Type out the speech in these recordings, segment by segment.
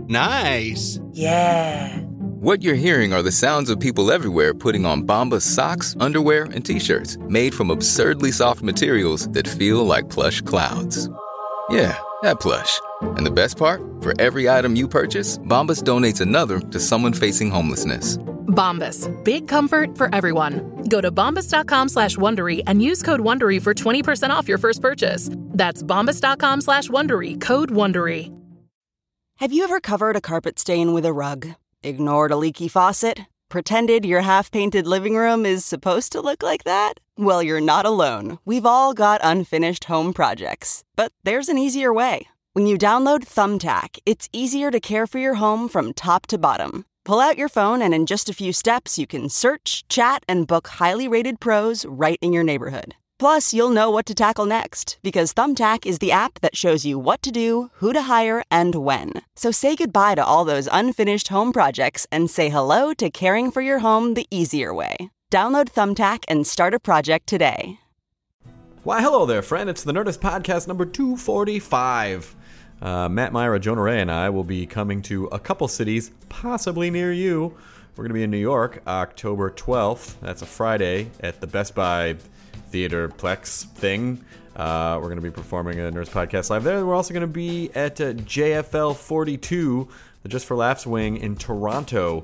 Nice. Yeah. What you're hearing are the sounds of people everywhere putting on Bombas socks, underwear, and T-shirts made from absurdly soft materials that feel like plush clouds. Yeah, that plush. And the best part? For every item you purchase, Bombas donates another to someone facing homelessness. Bombas. Big comfort for everyone. Go to bombas.com/Wondery and use code Wondery for 20% off your first purchase. That's bombas.com/Wondery, code Wondery. Have you ever covered a carpet stain with a rug? Ignored a leaky faucet? Pretended your half-painted living room is supposed to look like that? Well, you're not alone. We've all got unfinished home projects. But there's an easier way. When you download Thumbtack, it's easier to care for your home from top to bottom. Pull out your phone and in just a few steps, you can search, chat, and book highly rated pros right in your neighborhood. Plus, you'll know what to tackle next, because Thumbtack is the app that shows you what to do, who to hire, and when. So say goodbye to all those unfinished home projects and say hello to caring for your home the easier way. Download Thumbtack and start a project today. Why, hello there, friend. It's the Nerdist Podcast number 245. Matt Myra, Jonah Ray, and I will be coming to a couple cities, possibly near you. We're going to be in New York, October 12th. That's a Friday at the Best Buy Theater Plex thing. We're going to be performing a Nerds Podcast Live there. We're also going to be at JFL 42, the Just for Laughs wing in Toronto,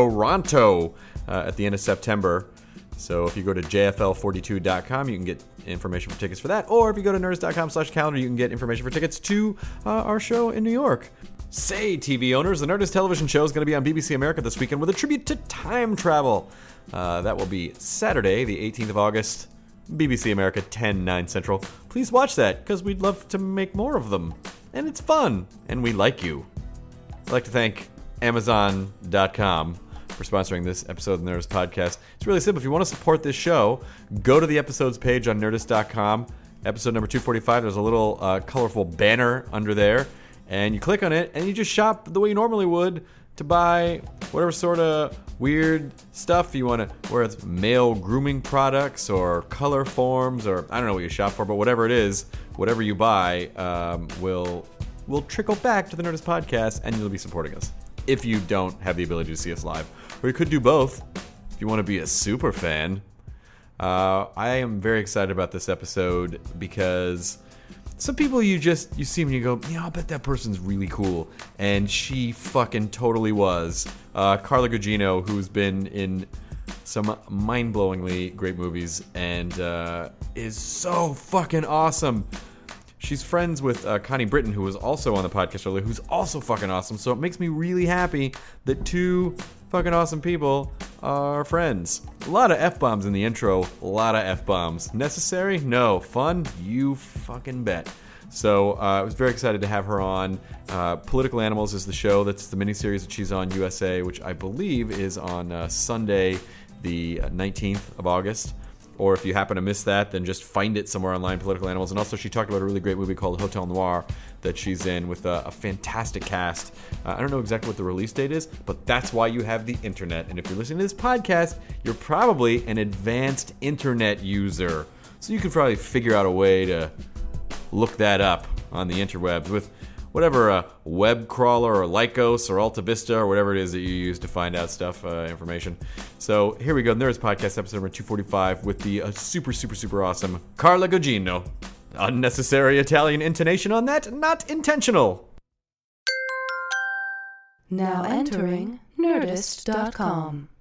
at the end of September. So if you go to jfl42.com, you can get information for tickets for that. Or if you go to nerds.com/calendar, you can get information for tickets to our show in New York. Say, TV owners, the Nerdist television show is going to be on BBC America this weekend with a tribute to time travel. That will be Saturday, the 18th of August, BBC America, 10, 9 Central. Please watch that, because we'd love to make more of them. And it's fun, and we like you. I'd like to thank Amazon.com for sponsoring this episode of the Nerdist Podcast. It's really simple. If you want to support this show, go to the episodes page on Nerdist.com. Episode number 245, there's a little colorful banner under there. And you click on it, and you just shop the way you normally would to buy whatever sort of weird stuff you want to, whether it's male grooming products or color forms, or I don't know what you shop for, but whatever it is, whatever you buy will trickle back to the Nerdist Podcast, and you'll be supporting us if you don't have the ability to see us live. Or you could do both if you want to be a super fan. I am very excited about this episode because some people you see and you go, yeah, I bet that person's really cool. And she fucking totally was. Carla Gugino, who's been in some mind-blowingly great movies and is so fucking awesome. She's friends with Connie Britton, who was also on the podcast earlier, who's also fucking awesome. So it makes me really happy that two fucking awesome people are friends. A lot of F-bombs in the intro. A lot of F-bombs. Necessary? No. Fun? You fucking bet. So I was very excited to have her on. Political Animals is the show. That's the miniseries that she's on USA, which I believe is on Sunday, the 19th of August. Or if you happen to miss that, then just find it somewhere online, Political Animals. And also she talked about a really great movie called Hotel Noir that she's in with a fantastic cast. I don't know exactly what the release date is, but that's why you have the internet. And if you're listening to this podcast, you're probably an advanced internet user. So you could probably figure out a way to look that up on the interwebs with whatever web crawler or Lycos or Alta Vista or whatever it is that you use to find out stuff, information. So here we go, Nerds Podcast, episode number 245 with the super, super, super awesome Carla Gugino. Unnecessary Italian intonation on that, not intentional. Now entering Nerdist.com.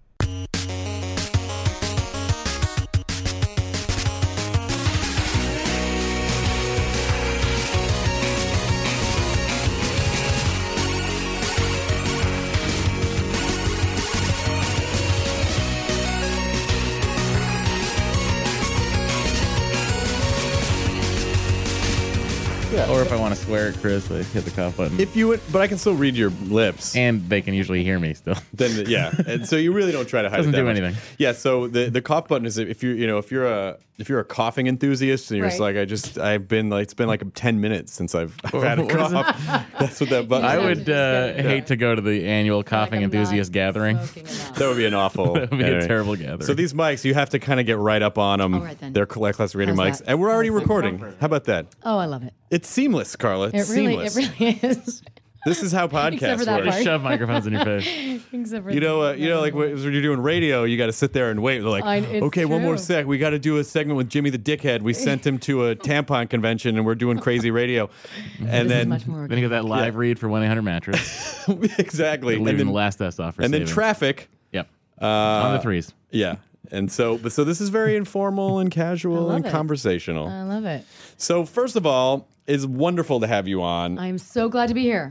Yeah. Or if I want to swear at Chris, I hit the cough button. If you would, but I can still read your lips, and they can usually hear me still. Then yeah, and so you really don't try to hide. Doesn't it that do much. anything. Yeah. So the cough button is if you're a coughing enthusiast and you're just like I've been like it's been like 10 minutes since I've had a cough. That's what that button. I would hate to go to the annual coughing enthusiast gathering. That would be an awful. That would be a terrible gathering. So these mics, you have to kind of get right up on them. right, then. They're class rating How's mics, that? and we're already recording. How about that? Oh, I love it. It's seamless, Carla. It's It really seamless. is. This is how Except for podcasts that work. part. Shove microphones in your face. Except for Like when you're doing radio, you got to sit there and wait. They're like, it's okay, one more true. sec. We got to do a segment with Jimmy the Dickhead. We sent him to a tampon convention, and we're doing crazy radio. And This is then much more Then you get that live read for 1-800-Mattress. exactly, Leaving and then the last S off for and then savings. traffic. Yep. On the threes. Yeah. And so this is very informal and casual I and love it. conversational. I love it. So first of all, it's wonderful to have you on. I'm so glad to be here.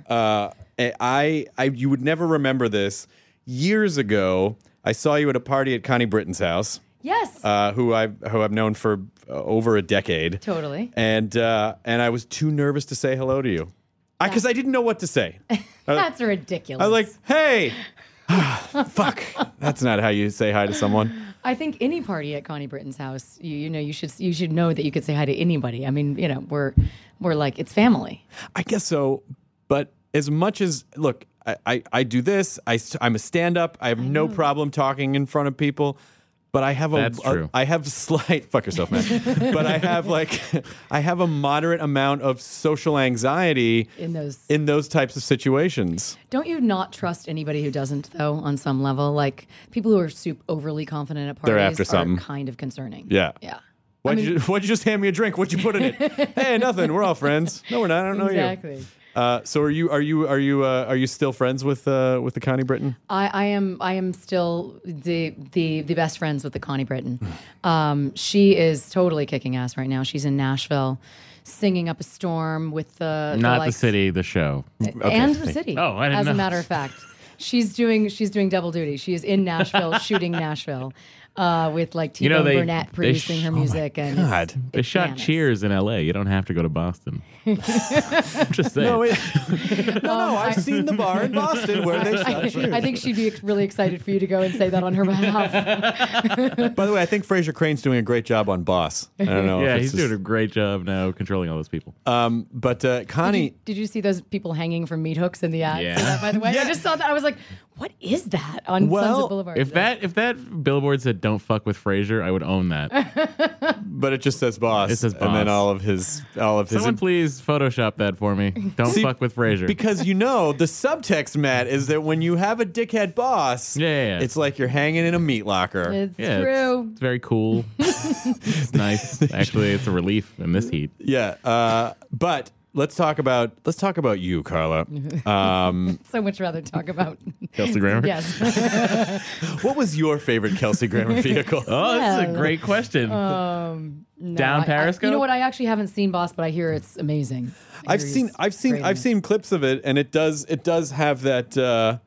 You would never remember this. Years ago, I saw you at a party at Connie Britton's house, yes. who I've known for over a decade. Totally. And I was too nervous to say hello to you because I didn't know what to say. That's ridiculous. I was like, "Hey, fuck, that's not how you say hi to someone." I think any party at Connie Britton's house, you should know that you could say hi to anybody. I mean, we're like, it's family. I guess so, but as much as look, I do this. I'm a stand-up. I have no problem talking in front of people, but I have That's true. I have slight fuck yourself, man. But I have a moderate amount of social anxiety In those- in those types of situations. Don't you not trust anybody who doesn't, though, on some level? Like, people who are overly confident at parties They're after are something. kind of concerning. Yeah. Yeah. Why'd you just hand me a drink? What'd you put in it? Hey, nothing. We're all friends. No, we're not. I don't know you. Exactly. So are you still friends with the Connie Britton? I am still the best friends with the Connie Britton. She is totally kicking ass right now. She's in Nashville, singing up a storm with Not the city, the show. and the city. Oh, I didn't As know. a matter of fact, she's doing double duty. She is in Nashville shooing Nashville with like T-Bone Burnett producing her music. And God. They shot bananas. Cheers in L.A. You don't have to go to Boston. I'm just saying. No, I've seen the bar in Boston where they shot Cheers. I think she'd be really excited for you to go and say that on her behalf. By the way, I think Fraser Crane's doing a great job on Boss. I don't know. Yeah, if he's it's doing a great job now controlling all those people. But Connie, Did you see those people hanging from meat hooks in the ad? Yeah. See that, by the way, Yeah. I just saw that. I was like, "What is that on Well, Sunset Boulevard?" If that billboard said "Don't fuck with Frasier," I would own that. but it just says Boss. It says and then Boss. all of his. Someone please Photoshop that for me. Don't See, fuck with Frasier. Because the subtext, Matt, is that when you have a dickhead boss, Yeah. it's like you're hanging in a meat locker. it's yeah, true. It's very cool. It's nice. Actually, it's a relief in this heat. Yeah, but let's talk about you, Carla. So much rather talk about. Kelsey Grammer. Yes. What was your favorite Kelsey Grammer vehicle? Oh, this is a Well, great question. No, Down Periscope? you know what? I actually haven't seen Boss, but I hear it's amazing. I've seen clips of it, and it does have that.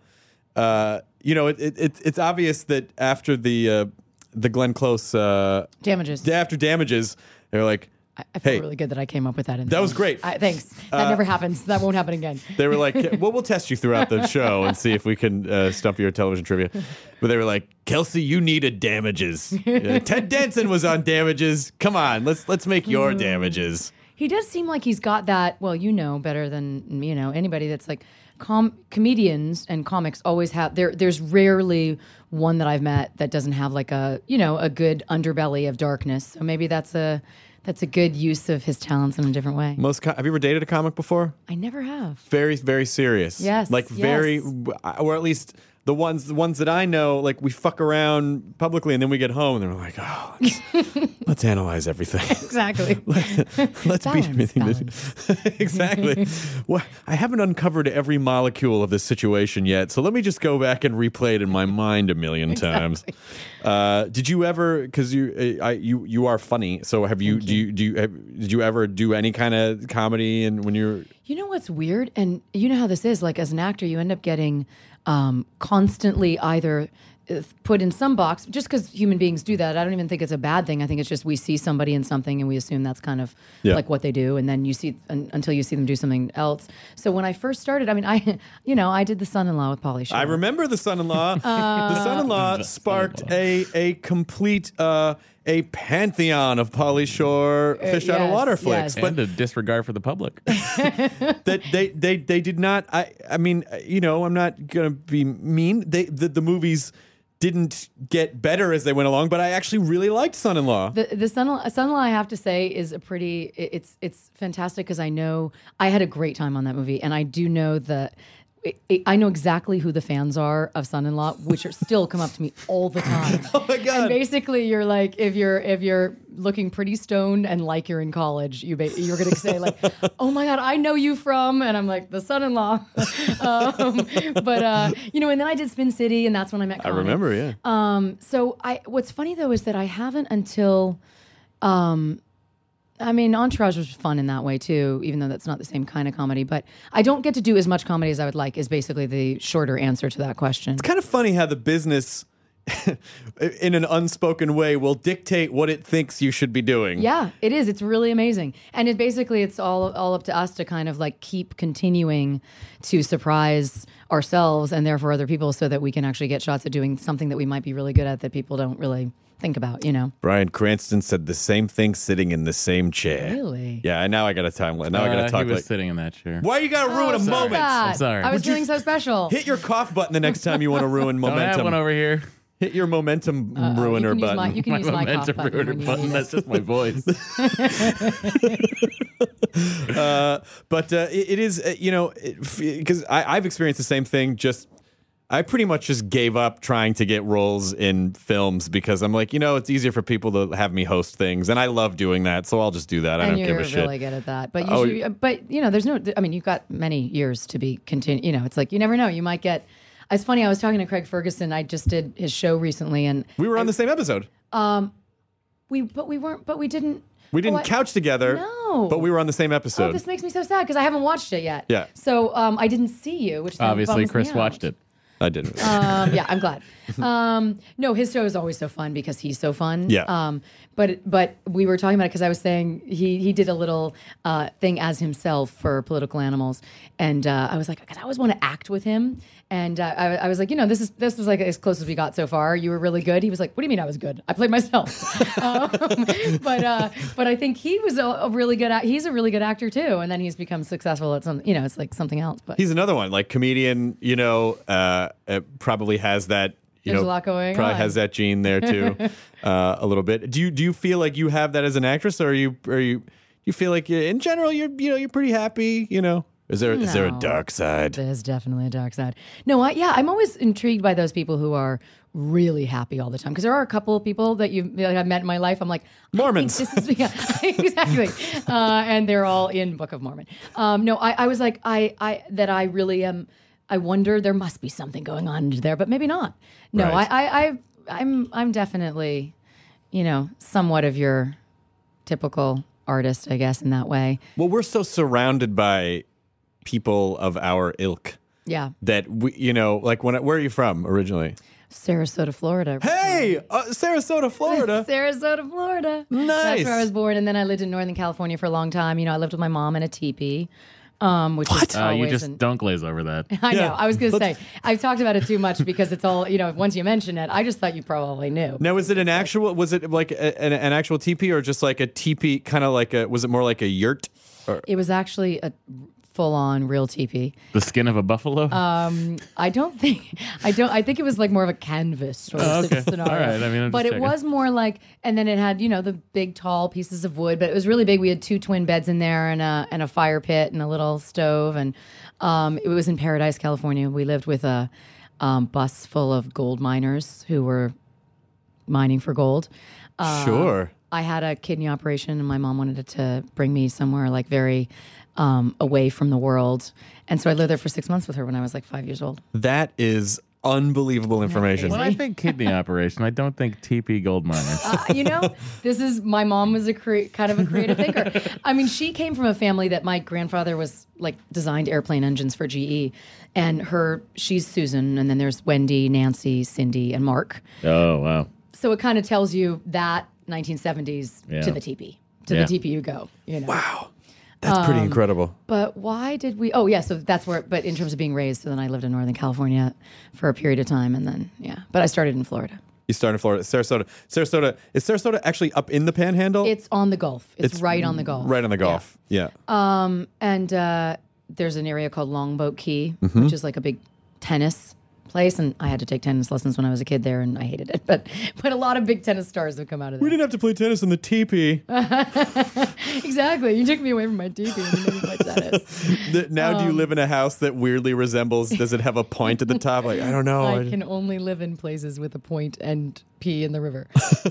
It's obvious that after the Glenn Close Damages. after Damages, they're like, I feel hey, really good that I came up with that. that was great. Thanks. That never happens. That won't happen again. They were like, well, we'll test you throughout the show and see if we can stump your television trivia. But they were like, Kelsey, you needed Damages. Ted Danson was on Damages. Come on, let's make your Damages. He does seem like he's got that. Well, you know better than anybody that's like comedians and comics always have. There's rarely one that I've met that doesn't have like a good underbelly of darkness. So maybe that's a good use of his talents in a different way. Have you ever dated a comic before? I never have. Very, very serious. Yes, Like yes. very, or at least the ones that I know, like we fuck around publicly and then we get home and they're like, oh, let's analyze everything. Exactly. Let's beat everything. Balance. Exactly. Well, I haven't uncovered every molecule of this situation yet, so let me just go back and replay it in my mind a million times. Did you ever? Because you are funny. So have you? Did you ever do any kind of comedy? And when you're You know what's weird? And you know how this is? Like, as an actor, you end up getting constantly either put in some box, just because human beings do that. I don't even think it's a bad thing. I think it's just we see somebody in something and we assume that's kind of like what they do. And then you see, until you see them do something else. So when I first started, I mean, I did The Son-in-Law with Pauly Shore. I remember The Son-in-Law. The Son-in-Law sparked a complete a pantheon of Pauly Shore fish out of yes, water flicks. yes. And a disregard for the public. That they did not. I mean, I'm not gonna be mean. The movies didn't get better as they went along, but I actually really liked Son-in-Law. The Son-in-Law, I have to say, is a pretty. It's fantastic because I know I had a great time on that movie, and I do know that. I know exactly who the fans are of Son-in-Law, which are still come up to me all the time. Oh my God. And basically, you're like, if you're looking pretty stoned and like you're in college, you're going to say like, oh my God, I know you from, and I'm like, the Son-in-Law. But and then I did Spin City, and that's when I met Connie. I remember, yeah. So what's funny though is that I haven't until, Entourage was fun in that way too, even though that's not the same kind of comedy. But I don't get to do as much comedy as I would like, is basically the shorter answer to that question. It's kind of funny how the business, in an unspoken way, will dictate what it thinks you should be doing. Yeah, it is. It's really amazing. And it's all up to us to kind of like keep continuing to surprise ourselves and therefore other people so that we can actually get shots at doing something that we might be really good at that people don't really think about, Bryan Cranston said the same thing sitting in the same chair. Really? Yeah, now I got a timeline. Now I got to talk he was sitting in that chair. Why you got to ruin a moment? I'm sorry. I was feeling so special. Hit your cough button the next time you want to ruin Don't momentum. have one over here. Hit your momentum ruiner button. You can use my cough momentum button ruiner when you button. need That's it. just my voice. But it is, because I've experienced the same thing. I pretty much just gave up trying to get roles in films because I'm like, it's easier for people to have me host things, and I love doing that, so I'll just do that. I don't give a shit. You're really good at that. But there's no. You've got many years to be continue. It's like you never know. You might get. It's funny. I was talking to Craig Ferguson. I just did his show recently, and we were on the same episode. We weren't. But we didn't. We didn't couch together. No. But we were on the same episode. Oh, this makes me so sad because I haven't watched it yet. Yeah. So I didn't see you, which Obviously, bums me Chris out. watched it. I didn't. Yeah, I'm glad. No, his show is always so fun because he's so fun. Yeah. But we were talking about it because I was saying he did a little thing as himself for Political Animals, and I was like, because I always want to act with him, and I was like, this was like as close as we got so far. You were really good. He was like, what do you mean I was good? I played myself. But I think he was a really good. He's a really good actor too, and then he's become successful at some. It's like something else. But He's another one, like comedian. Probably has that. There's a lot going probably on. has that gene there too, a little bit. Do you feel like you have that as an actress, or you feel like in general you're pretty happy? Is there a dark side? There's definitely a dark side. No, I'm always intrigued by those people who are really happy all the time, because there are a couple of people that I've met in my life. I'm like, Mormons. Exactly, and they're all in Book of Mormon. No, I was like, I really am. I wonder there must be something going on there, but maybe not. No, Right. I'm definitely, somewhat of your typical artist, I guess, in that way. Well, we're so surrounded by people of our ilk Yeah. that we, where are you from originally? Sarasota, Florida. Hey, Sarasota, Florida. Sarasota, Florida. Nice. That's where I was born, and then I lived in Northern California for a long time. I lived with my mom in a teepee, which is You always just don't glaze over that. I know. Yeah. I was going to say, I've talked about it too much because it's all, once you mention it, I just thought you probably knew. Now, was it like an actual teepee, or just like a teepee, kind of like was it more like a yurt? It was actually a full-on real teepee. The skin of a buffalo? I think it was like more of a canvas sort of okay. scenario. All right. I mean, I'm but just it checking. was more like, and then it had, the big tall pieces of wood, but it was really big. We had 2 twin beds in there and a fire pit and a little stove. And it was in Paradise, California. We lived with a bus full of gold miners who were mining for gold. Sure. I had a kidney operation, and my mom wanted to bring me somewhere like very away from the world. And so I lived there for 6 months with her when I was like 5 years old. That is unbelievable information. When I think kidney operation, I don't think TP gold miner. My mom was kind of a creative thinker. I mean, she came from a family that my grandfather was like designed airplane engines for GE, and she's Susan, and then there's Wendy, Nancy, Cindy, and Mark. Oh, wow. So it kind of tells you that 1970s Yeah. to the TP. To Yeah. the TP you go. Wow. That's pretty incredible. But why did we? Oh, yeah. So that's where. But in terms of being raised, so then I lived in Northern California for a period of time, and then But I started in Florida. You started in Florida. Sarasota. Is Sarasota actually up in the Panhandle? It's on the Gulf. It's right on the Gulf. Right on the Gulf. Yeah. And there's an area called Longboat Key, which is like a big tennis place, and I had to take tennis lessons when I was a kid there, and I hated it. But a lot of big tennis stars have come out of there. We didn't have to play tennis in the teepee. Exactly. You took me away from my teepee and you made me play tennis. Now, do you live in a house that weirdly resembles? Does it have a point at the top? Like, I don't know. I can only live in places with a point and pee in the river.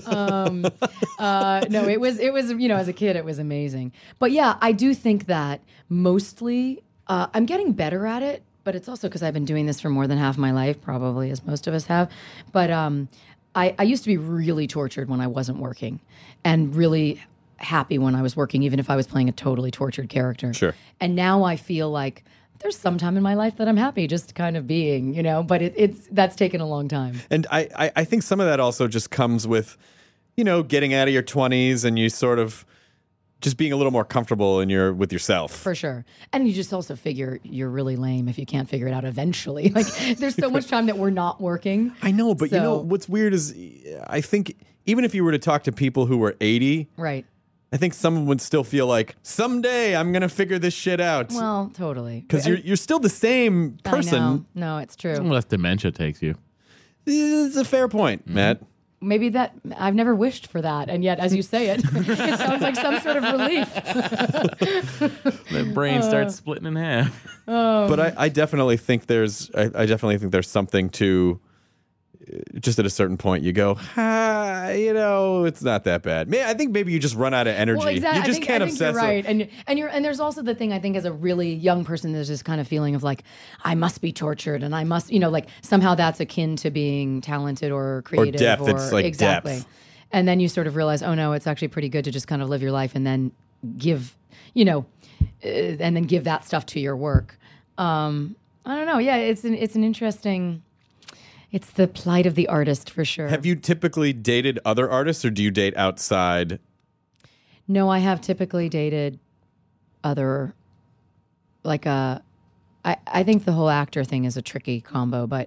No, it was as a kid, it was amazing. But yeah, I do think that mostly I'm getting better at it, but it's also because I've been doing this for more than half my life, probably, as most of us have. But I used to be really tortured when I wasn't working and really happy when I was working, even if I was playing a totally tortured character. Sure. And now I feel like there's some time in my life that I'm happy just kind of being, but that's taken a long time. And I think some of that also just comes with, getting out of your 20s and you sort of just being a little more comfortable with yourself. For sure. And you just also figure you're really lame if you can't figure it out eventually. Like, there's so much time that we're not working. I know, but what's weird is I think even if you were to talk to people who were 80, right, I think someone would still feel like, someday I'm going to figure this shit out. Well, totally. Because you're still the same person. I know. No, it's true. Unless dementia takes you. This is a fair point, Matt. Maybe that I've never wished for that, and yet as you say it, it sounds like some sort of relief. The brain starts splitting in half. But I definitely think there's something to just at a certain point you go, it's not that bad. Man, I think maybe you just run out of energy. Well, exactly. You just can't obsess. You're right, and there's also the thing I think as a really young person, there's this kind of feeling of like I must be tortured, and I must, like somehow that's akin to being talented or creative or depth. It's like exactly. Depth. And then you sort of realize, oh no, it's actually pretty good to just kind of live your life and then give, and then give that stuff to your work. I don't know. Yeah, it's an interesting. It's the plight of the artist for sure. Have you typically dated other artists, or do you date outside? No, I have typically dated other, I think the whole actor thing is a tricky combo, but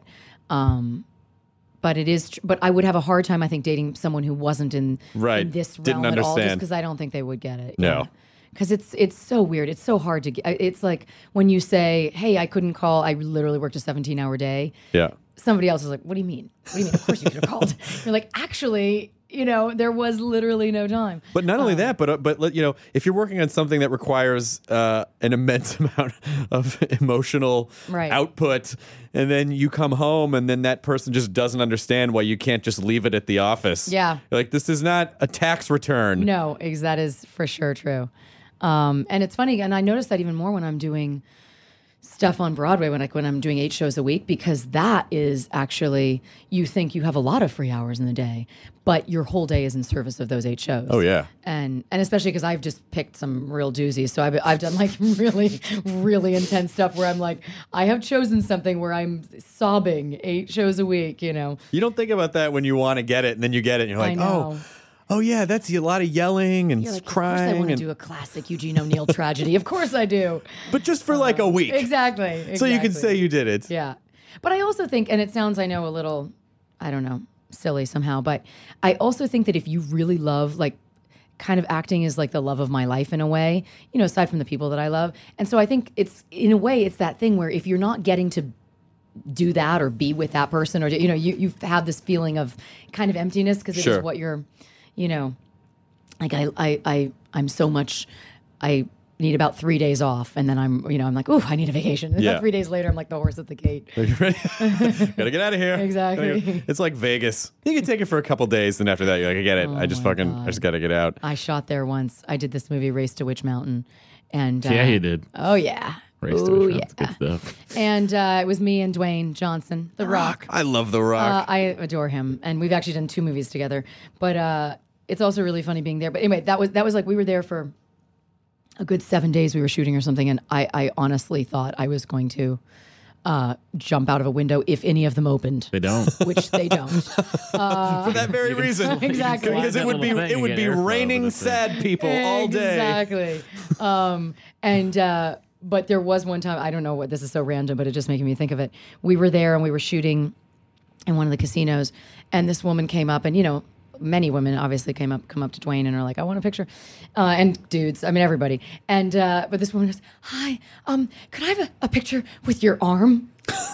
it is. But I would have a hard time, I think, dating someone who wasn't in this realm at all, just because I don't think they would get it. No. Yeah. Because it's so weird. It's so hard to get. It's like when you say, hey, I couldn't call. I literally worked a 17-hour day. Yeah. Somebody else is like, what do you mean? What do you mean? Of course you could have called. You're like, actually, there was literally no time. But not only that, but if you're working on something that requires an immense amount of emotional output, and then you come home and then that person just doesn't understand why you can't just leave it at the office. Yeah. You're like, this is not a tax return. No, that is for sure true. And it's funny, and I notice that even more when I'm doing stuff on Broadway, when I'm doing 8 shows a week, because that is actually, you think you have a lot of free hours in the day, but your whole day is in service of those 8 shows. Oh yeah, and especially because I've just picked some real doozies. So I've done like really, really intense stuff where I'm like, I have chosen something where I'm sobbing 8 shows a week. You don't think about that when you want to get it, and then you get it, and you're like, oh yeah, that's a lot of yelling and crying. Of course I want to do a classic Eugene O'Neill tragedy. Of course I do. But just for like a week. Exactly. So you can say you did it. Yeah. But I also think, and it sounds, I know, a little, I don't know, silly somehow, but I also think that if you really love, like, kind of acting is like the love of my life in a way, aside from the people that I love. And so I think it's, in a way, it's that thing where if you're not getting to do that or be with that person, or, you have this feeling of kind of emptiness because it is what you're, like I'm so much, I need about 3 days off, and then I'm like, ooh, I need a vacation. And then 3 days later, I'm like the horse at the gate. Are you ready? Gotta get out of here. Exactly. It's like Vegas. You can take it for a couple days, and after that, you're like, I get it. I just gotta get out. I shot there once. I did this movie, Race to Witch Mountain, and yeah, you did. Oh yeah. Race to Witch Mountain. Good stuff. And it was me and Dwayne Johnson, The Rock. I love The Rock. I adore him, and we've actually done 2 movies together. But it's also really funny being there. But anyway, that was like we were there for a good 7 days. We were shooting or something, and I honestly thought I was going to jump out of a window if any of them opened. They don't, which they don't. For that very reason, exactly, because it would be raining sad people all day. Exactly. But there was one time, I don't know what, this is so random, but it just making me think of it. We were there and we were shooting in one of the casinos, and this woman came up, and many women obviously come up to Dwayne and are like, I want a picture. And dudes, I mean, everybody. And, but this woman goes, hi, could I have a picture with your arm?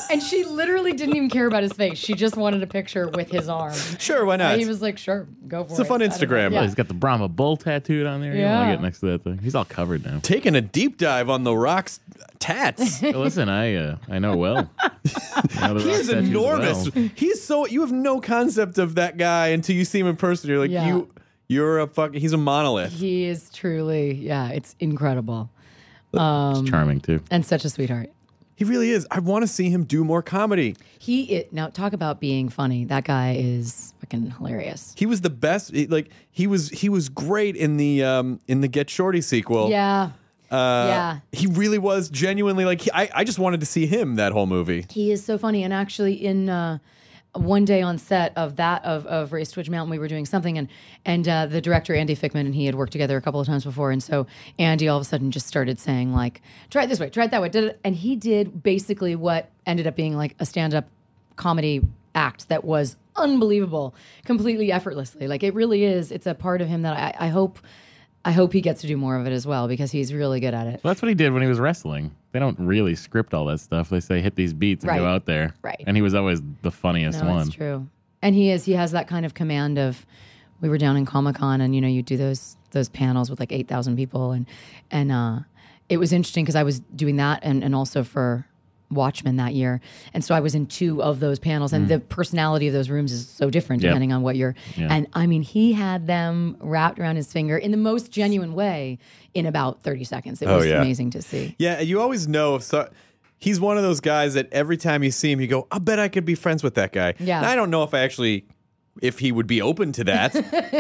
And she literally didn't even care about his face. She just wanted a picture with his arm. Sure, why not? And he was like, sure, go for it. It's a fun Instagram. Well, he's got the Brahma bull tattooed on there. You don't want Yeah. to get next to that thing. He's all covered now. Taking a deep dive on The Rock's tats. Well, listen, I know well. I know the He Rock is tattoos enormous. well. He's so you have no concept of that guy until you see him in person. You're like Yeah. you're a fucking. He's a monolith. He is truly, it's incredible. It's charming too. And such a sweetheart. He really is. I want to see him do more comedy. Now talk about being funny. That guy is fucking hilarious. He was the best. He was great in the Get Shorty sequel. Yeah. Yeah. He really was genuinely I just wanted to see him that whole movie. He is so funny. And actually, in one day on set of Race to Witch Mountain, we were doing something, and the director Andy Fickman and he had worked together a couple of times before, and so Andy all of a sudden just started saying like, "Try it this way, try it that way," and he did basically what ended up being like a stand-up comedy act that was unbelievable, completely effortlessly. Like it really is. It's a part of him that I hope he gets to do more of it as well, because he's really good at it. Well, that's what he did when he was wrestling. They don't really script all that stuff. They say hit these beats and Right. go out there. Right. And he was always the funniest No, one. it's true. And he has that kind of command of, we were down in Comic-Con and, you do those panels with like 8,000 people. And it was interesting because I was doing that and also for Watchmen that year. And so I was in 2 of those panels, and the personality of those rooms is so different Yep. depending on what you're. Yeah. And I mean, he had them wrapped around his finger in the most genuine way in about 30 seconds. It was amazing to see. Yeah, you always know if he's one of those guys that every time you see him, you go, "I bet I could be friends with that guy." Yeah. Now, I don't know if he would be open to that,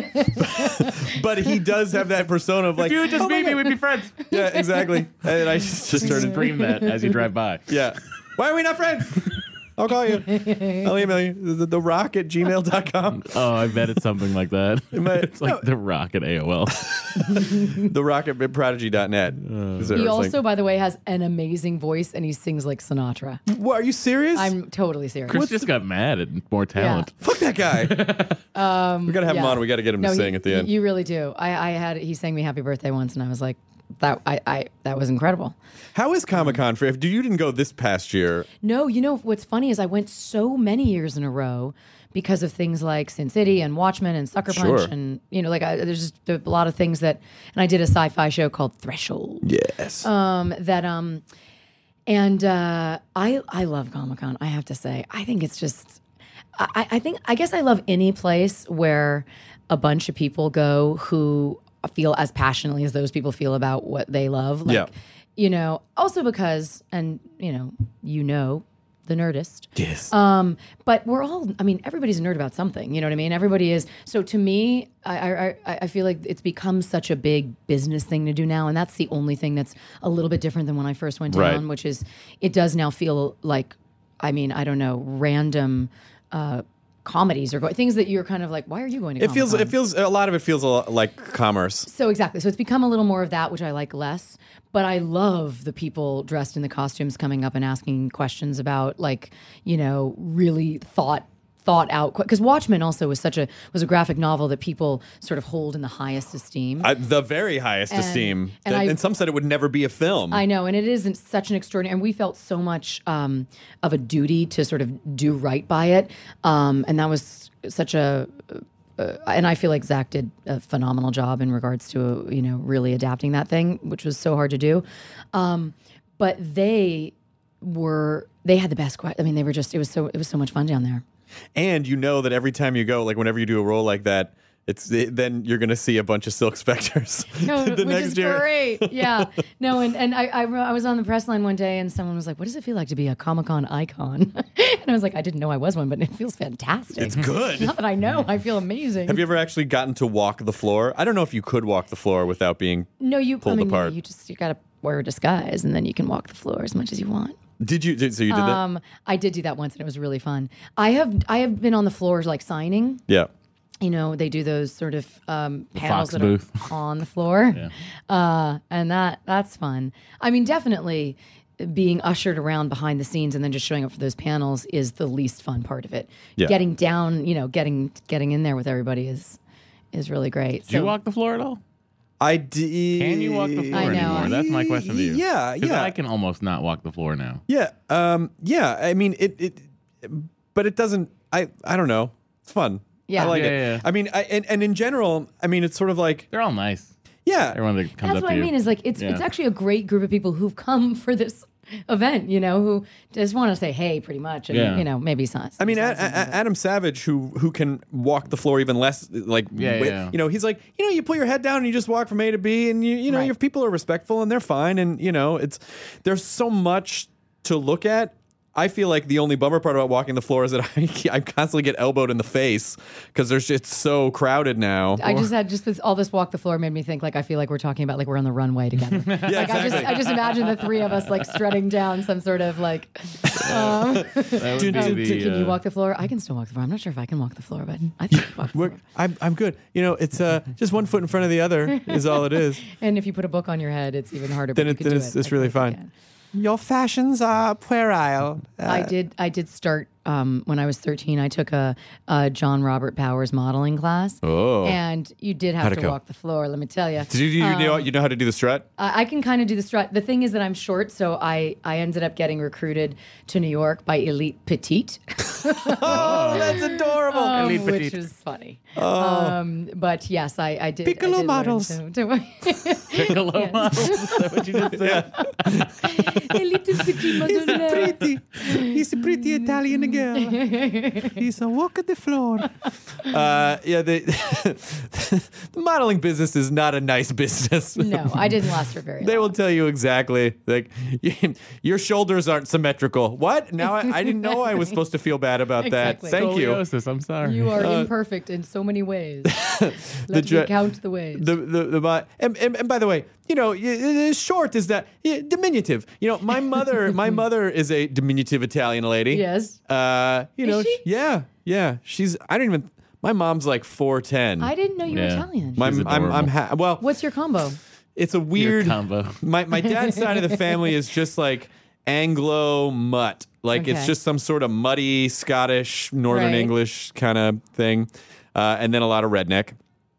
but he does have that persona of like, If you would just "Oh my meet me, God." we'd be friends. Yeah, exactly. And I just started. Scream that as you drive by. Yeah. Why are we not friends? I'll call you. I'll email you. The rock at gmail.com. Oh, I bet it's something like that. It's like the Rock at AOL. The rock at prodigy.net. He also, by the way, has an amazing voice, and he sings like Sinatra. What, are you serious? I'm totally serious. Chris just got mad at more talent. Fuck that guy. We got to have him on. We got to get him to sing at the end. You really do. He sang me Happy Birthday once, and I was like, that was incredible. How is Comic-Con for you didn't go this past year? No, what's funny is I went so many years in a row because of things like Sin City and Watchmen and Sucker Punch, Sure. and there's just a lot of things and I did a sci-fi show called Threshold. Yes. I love Comic-Con, I have to say. I think it's just I guess I love any place where a bunch of people go who feel as passionately as those people feel about what they love. Also because, and the Nerdist. Yes. But we're all, everybody's a nerd about something, you know what I mean? Everybody is. So to me, I feel like it's become such a big business thing to do now. And that's the only thing that's a little bit different than when I first went down, Right. which is, it does now feel like, I don't know, random comedies or things that you're kind of like, why are you going to It feels a lot of it feels a lot like commerce. So exactly. So it's become a little more of that, which I like less. But I love the people dressed in the costumes coming up and asking questions about really thought out, because Watchmen also was a graphic novel that people sort of hold in the highest esteem. The very highest esteem. and Some said it would never be a film. I know, and it isn't such an extraordinary, and we felt so much of a duty to sort of do right by it, and that was such a. And I feel like Zach did a phenomenal job in regards to really adapting that thing, which was so hard to do. But they had the best. They were just. It was so much fun down there. And that every time you go, like whenever you do a role like that, then you're going to see a bunch of Silk Spectres No, the which next is year. great. Yeah. No, and I was on the press line one day, and someone was like, "What does it feel like to be a Comic-Con icon?" And I was like, "I didn't know I was one, but it feels fantastic. It's good. Now that I know, I feel amazing." Have you ever actually gotten to walk the floor? I don't know if you could walk the floor without being pulled apart. You got to wear a disguise, and then you can walk the floor as much as you want. Did you? So you did that? I did do that once, and it was really fun. I have been on the floors like signing. Yeah. They do those sort of panels Fox that booth. are on the floor, and that's fun. Definitely being ushered around behind the scenes and then just showing up for those panels is the least fun part of it. Yeah. Getting down, getting in there with everybody is really great. Did you walk the floor at all? Can you walk the floor I know. anymore? That's my question to you. Yeah, 'Cause yeah. I can almost not walk the floor now. Yeah, I mean, but it doesn't. I don't know. It's fun. Yeah. I like Yeah, it. yeah. I mean, and in general, I mean, it's sort of like, They're all nice. yeah, Everyone that comes That's up what to I you. mean. Is like it's Yeah. actually a great group of people who've come for this event. Who just want to say hey, pretty much, and Yeah. maybe some. I mean, Adam Savage, who can walk the floor even less, like, Yeah. he's like, you put your head down and you just walk from A to B, and Right. your people are respectful and they're fine, and there's so much to look at. I feel like the only bummer part about walking the floor is that I constantly get elbowed in the face because it's so crowded now. I just had all this walk the floor made me think like I feel like we're talking about like we're on the runway together. Yeah, Like exactly. I just imagine the three of us like strutting down some sort of like. That would be the, Can you walk the floor? I can still walk the floor. I'm not sure if I can walk the floor, but I think I can walk the floor. I'm good. It's just one foot in front of the other is all it is. And if you put a book on your head, it's even harder. Then but you it- could then do it's- it. it's I really think you fine. can. Your fashions are puerile. I did start when I was 13. I took a John Robert Powers modeling class. Oh. And you did have How'd it to go? walk the floor. Let me tell you. Did you know how to do the strut? I can kind of do the strut. The thing is that I'm short, so I ended up getting recruited to New York by Elite Petite, Oh, that's adorable. Elite which Petite. is funny. But yes, I did. Piccolo I did learn models. to Piccolo Yes. models. Is that what you just said? Elite Petite Madonna. He's a pretty Italian girl. He's a walk at the floor. The modeling business is not a nice business. No, I didn't last for very long. They will tell you exactly, like, your shoulders aren't symmetrical. What? Now I didn't know I was supposed to feel bad about Exactly. that. Thank you. Scoliosis, I'm sorry. You are imperfect in so many ways. Let dra- me count the ways. And by the way, short is that diminutive. My mother is a diminutive Italian lady. Yes. Is she? Yeah. My mom's like 4'10". I didn't know you were Yeah. Italian. She's adorable. Well, What's your combo? it's a weird combo. My dad's side of the family is just like Anglo mutt. Like it's Okay. just some sort of muddy Scottish, Northern Right. English kind of thing. And then a lot of redneck.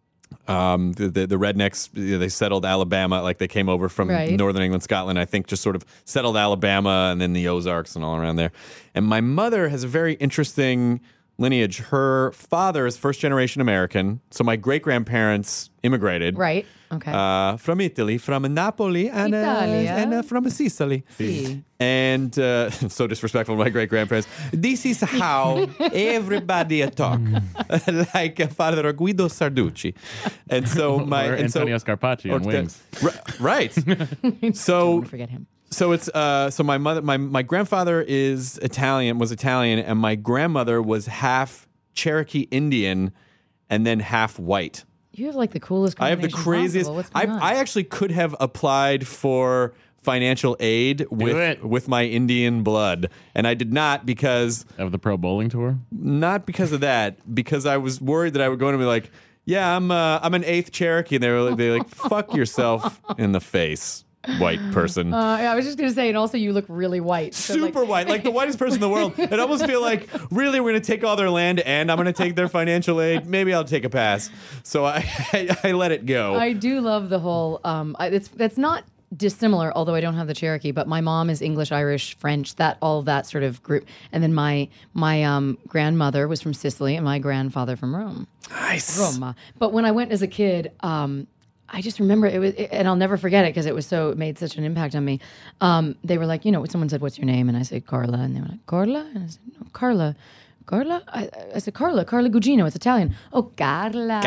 The rednecks, they settled Alabama, like they came over from Right. Northern England, Scotland, I think just sort of settled Alabama and then the Ozarks and all around there. And my mother has a very interesting lineage. Her father is first generation American. So my great grandparents immigrated. Right. Okay. From Italy, from Napoli, and Italia. from Sicily. Si. And so disrespectful to my great grandparents. This is how everybody talk, like Father Guido Sarducci. And so my or and so- Antonio Scarpacci on Wings. Right. Don't So forget him. so it's so my mother, my grandfather was Italian, and my grandmother was half Cherokee Indian, and then half white. You have like the coolest. I have the combination craziest. possible. What's going on? I actually could have applied for financial aid it. with my Indian blood, and I did not because Of the pro bowling tour? not because of that, because I was worried that I would go and be like, yeah, I'm an 8th Cherokee, and they're like, fuck yourself in the face, white person. I was just gonna say, and also you look really white. So, Super white, like the whitest person in the world. And I almost feel like, really, we're going to take all their land and I'm going to take their financial aid. Maybe I'll take a pass. So I let it go. I do love the whole. That's not dissimilar, although I don't have the Cherokee. But my mom is English, Irish, French. All of that sort of group. And then my grandmother was from Sicily, and my grandfather from Rome. Nice. Roma. But when I went as a kid, I just remember and I'll never forget it because it made such an impact on me. They were like, someone said, "What's your name?" And I said, "Carla," and they were like, "Carla," and I said, "No, Carla." Carla? I said, Carla Gugino. It's Italian. Oh, Carla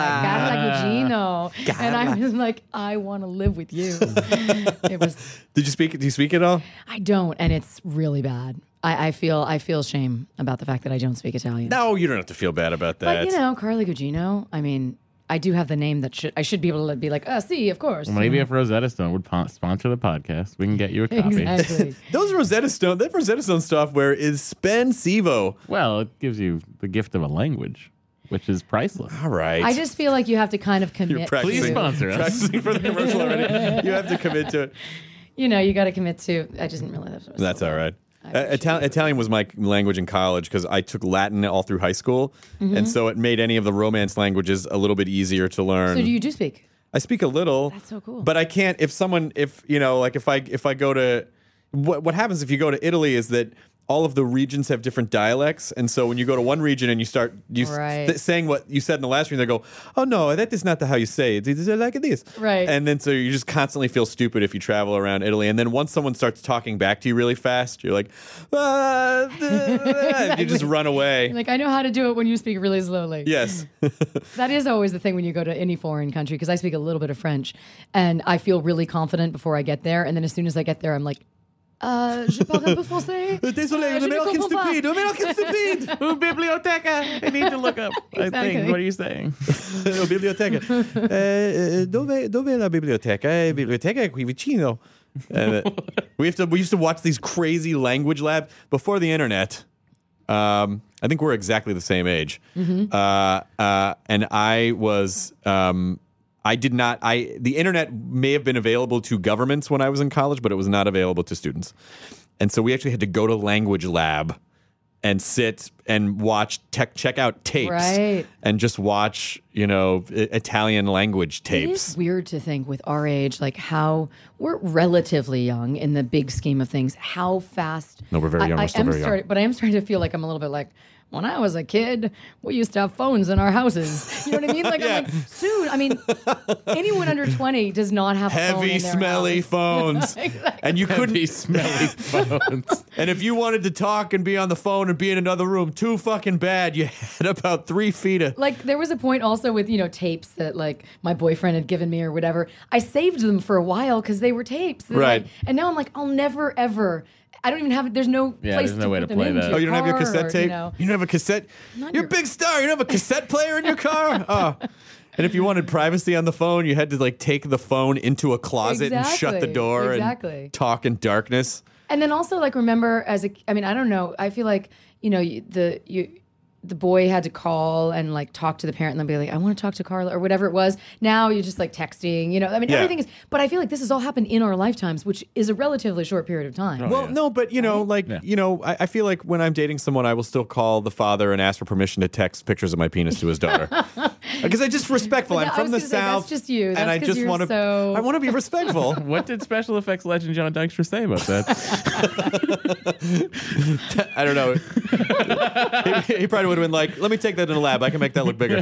Gugino. And I was like, I want to live with you. It was. Do you speak it all? I don't, and it's really bad. I feel shame about the fact that I don't speak Italian. No, you don't have to feel bad about that. But Carla Gugino. I mean, I do have the name that I should be able to be like, see, of course. Maybe if Rosetta Stone would sponsor the podcast, we can get you a copy. Exactly. that Rosetta Stone software is spensivo. Well, it gives you the gift of a language, which is priceless. All right. I just feel like you have to kind of commit. Please to, sponsor us. Practicing for the commercial already. You have to commit to it. you got to commit to. I just didn't realize that was That's all right. appreciate Italian was my language in college because I took Latin all through high school, and so it made any of the Romance languages a little bit easier to learn. So you do speak? I speak a little. That's so cool. But I can't. If I go to, what happens if you go to Italy is that all of the regions have different dialects, and so when you go to one region and you start saying what you said in the last region, they go, "Oh no, that is not how you say it. It's like this." Right. And then so you just constantly feel stupid if you travel around Italy, and then once someone starts talking back to you really fast, you're like, you just run away. Like, I know how to do it when you speak really slowly. Yes. That is always the thing when you go to any foreign country, because I speak a little bit of French, and I feel really confident before I get there, and then as soon as I get there, I'm like, je parle un peu français. Désolé, Je ne comprends pas. American stupide. Biblioteca. I need to look up. I think. What are you saying? Biblioteca. Dove è la biblioteca? Biblioteca è qui vicino. We used to watch these crazy language labs before the internet. I think we're exactly the same age. And I was. The internet may have been available to governments when I was in college, but it was not available to students. And so we actually had to go to language lab and sit and check out tapes, right, and just watch, Italian language tapes. It is weird to think with our age, like how we're relatively young in the big scheme of things, how fast. No, we're very young. We're still very young. But I am starting to feel like I'm a little bit like, when I was a kid, we used to have phones in our houses. You know what I mean? Like, yeah. I'm like, soon. I mean, anyone under 20 does not have a phone heavy, in their smelly house. phones. Exactly. And you couldn't. Heavy, smelly phones. And if you wanted to talk and be on the phone and be in another room, too fucking bad, you had about 3 feet of. Like, there was a point also with, tapes that, like, my boyfriend had given me or whatever. I saved them for a while because they were tapes. Right. And now I'm like, I'll never, ever. I don't even have. There's no place there's no way put to them play in. that. Oh, you don't have your Car cassette or, tape? You don't have a cassette? You're a big star. You don't have a cassette player in your car? Oh. And if you wanted privacy on the phone, you had to, like, take the phone into a closet and shut the door and talk in darkness. And then also, like, remember I don't know. I feel like, the boy had to call and, like, talk to the parent and then be like, I want to talk to Carla or whatever it was. Now you're just, like, texting, everything is. But I feel like this has all happened in our lifetimes, which is a relatively short period of time. No, but, I feel like when I'm dating someone, I will still call the father and ask for permission to text pictures of my penis to his daughter. Because I'm just respectful. I'm from the South. That's just you. That's and I just want to. I want to be respectful. What did special effects legend John Dykstra say about that? I don't know. He probably would have been like, let me take that in a lab. I can make that look bigger.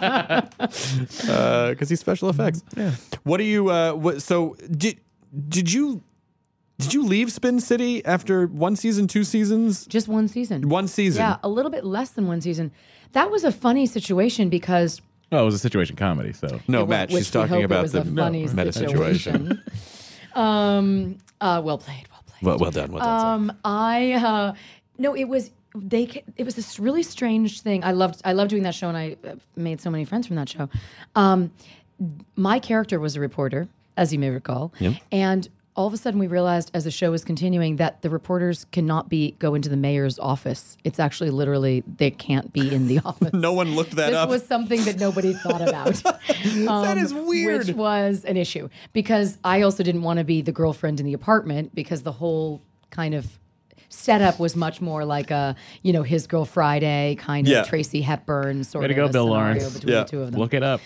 Because he's special effects. Yeah. What do you? So did you leave Spin City after 1 season, 2 seasons? Just 1 season. 1 season. Yeah, a little bit less than 1 season. That was a funny situation because. Well, it was a situation comedy, so. No, Matt, she's talking about the meta situation. Well played. Well done. No, it was this really strange thing. I loved doing that show, and I made so many friends from that show. My character was a reporter, as you may recall, and all of a sudden we realized as the show was continuing that the reporters cannot go into the mayor's office. It's actually literally they can't be in the office. No one looked that up. This was something that nobody thought about. That is weird. Which was an issue because I also didn't want to be the girlfriend in the apartment because the whole kind of setup was much more like a, His Girl Friday kind of Tracy Hepburn sort Way to of go, a Bill scenario Lawrence. between the two of them. Look it up.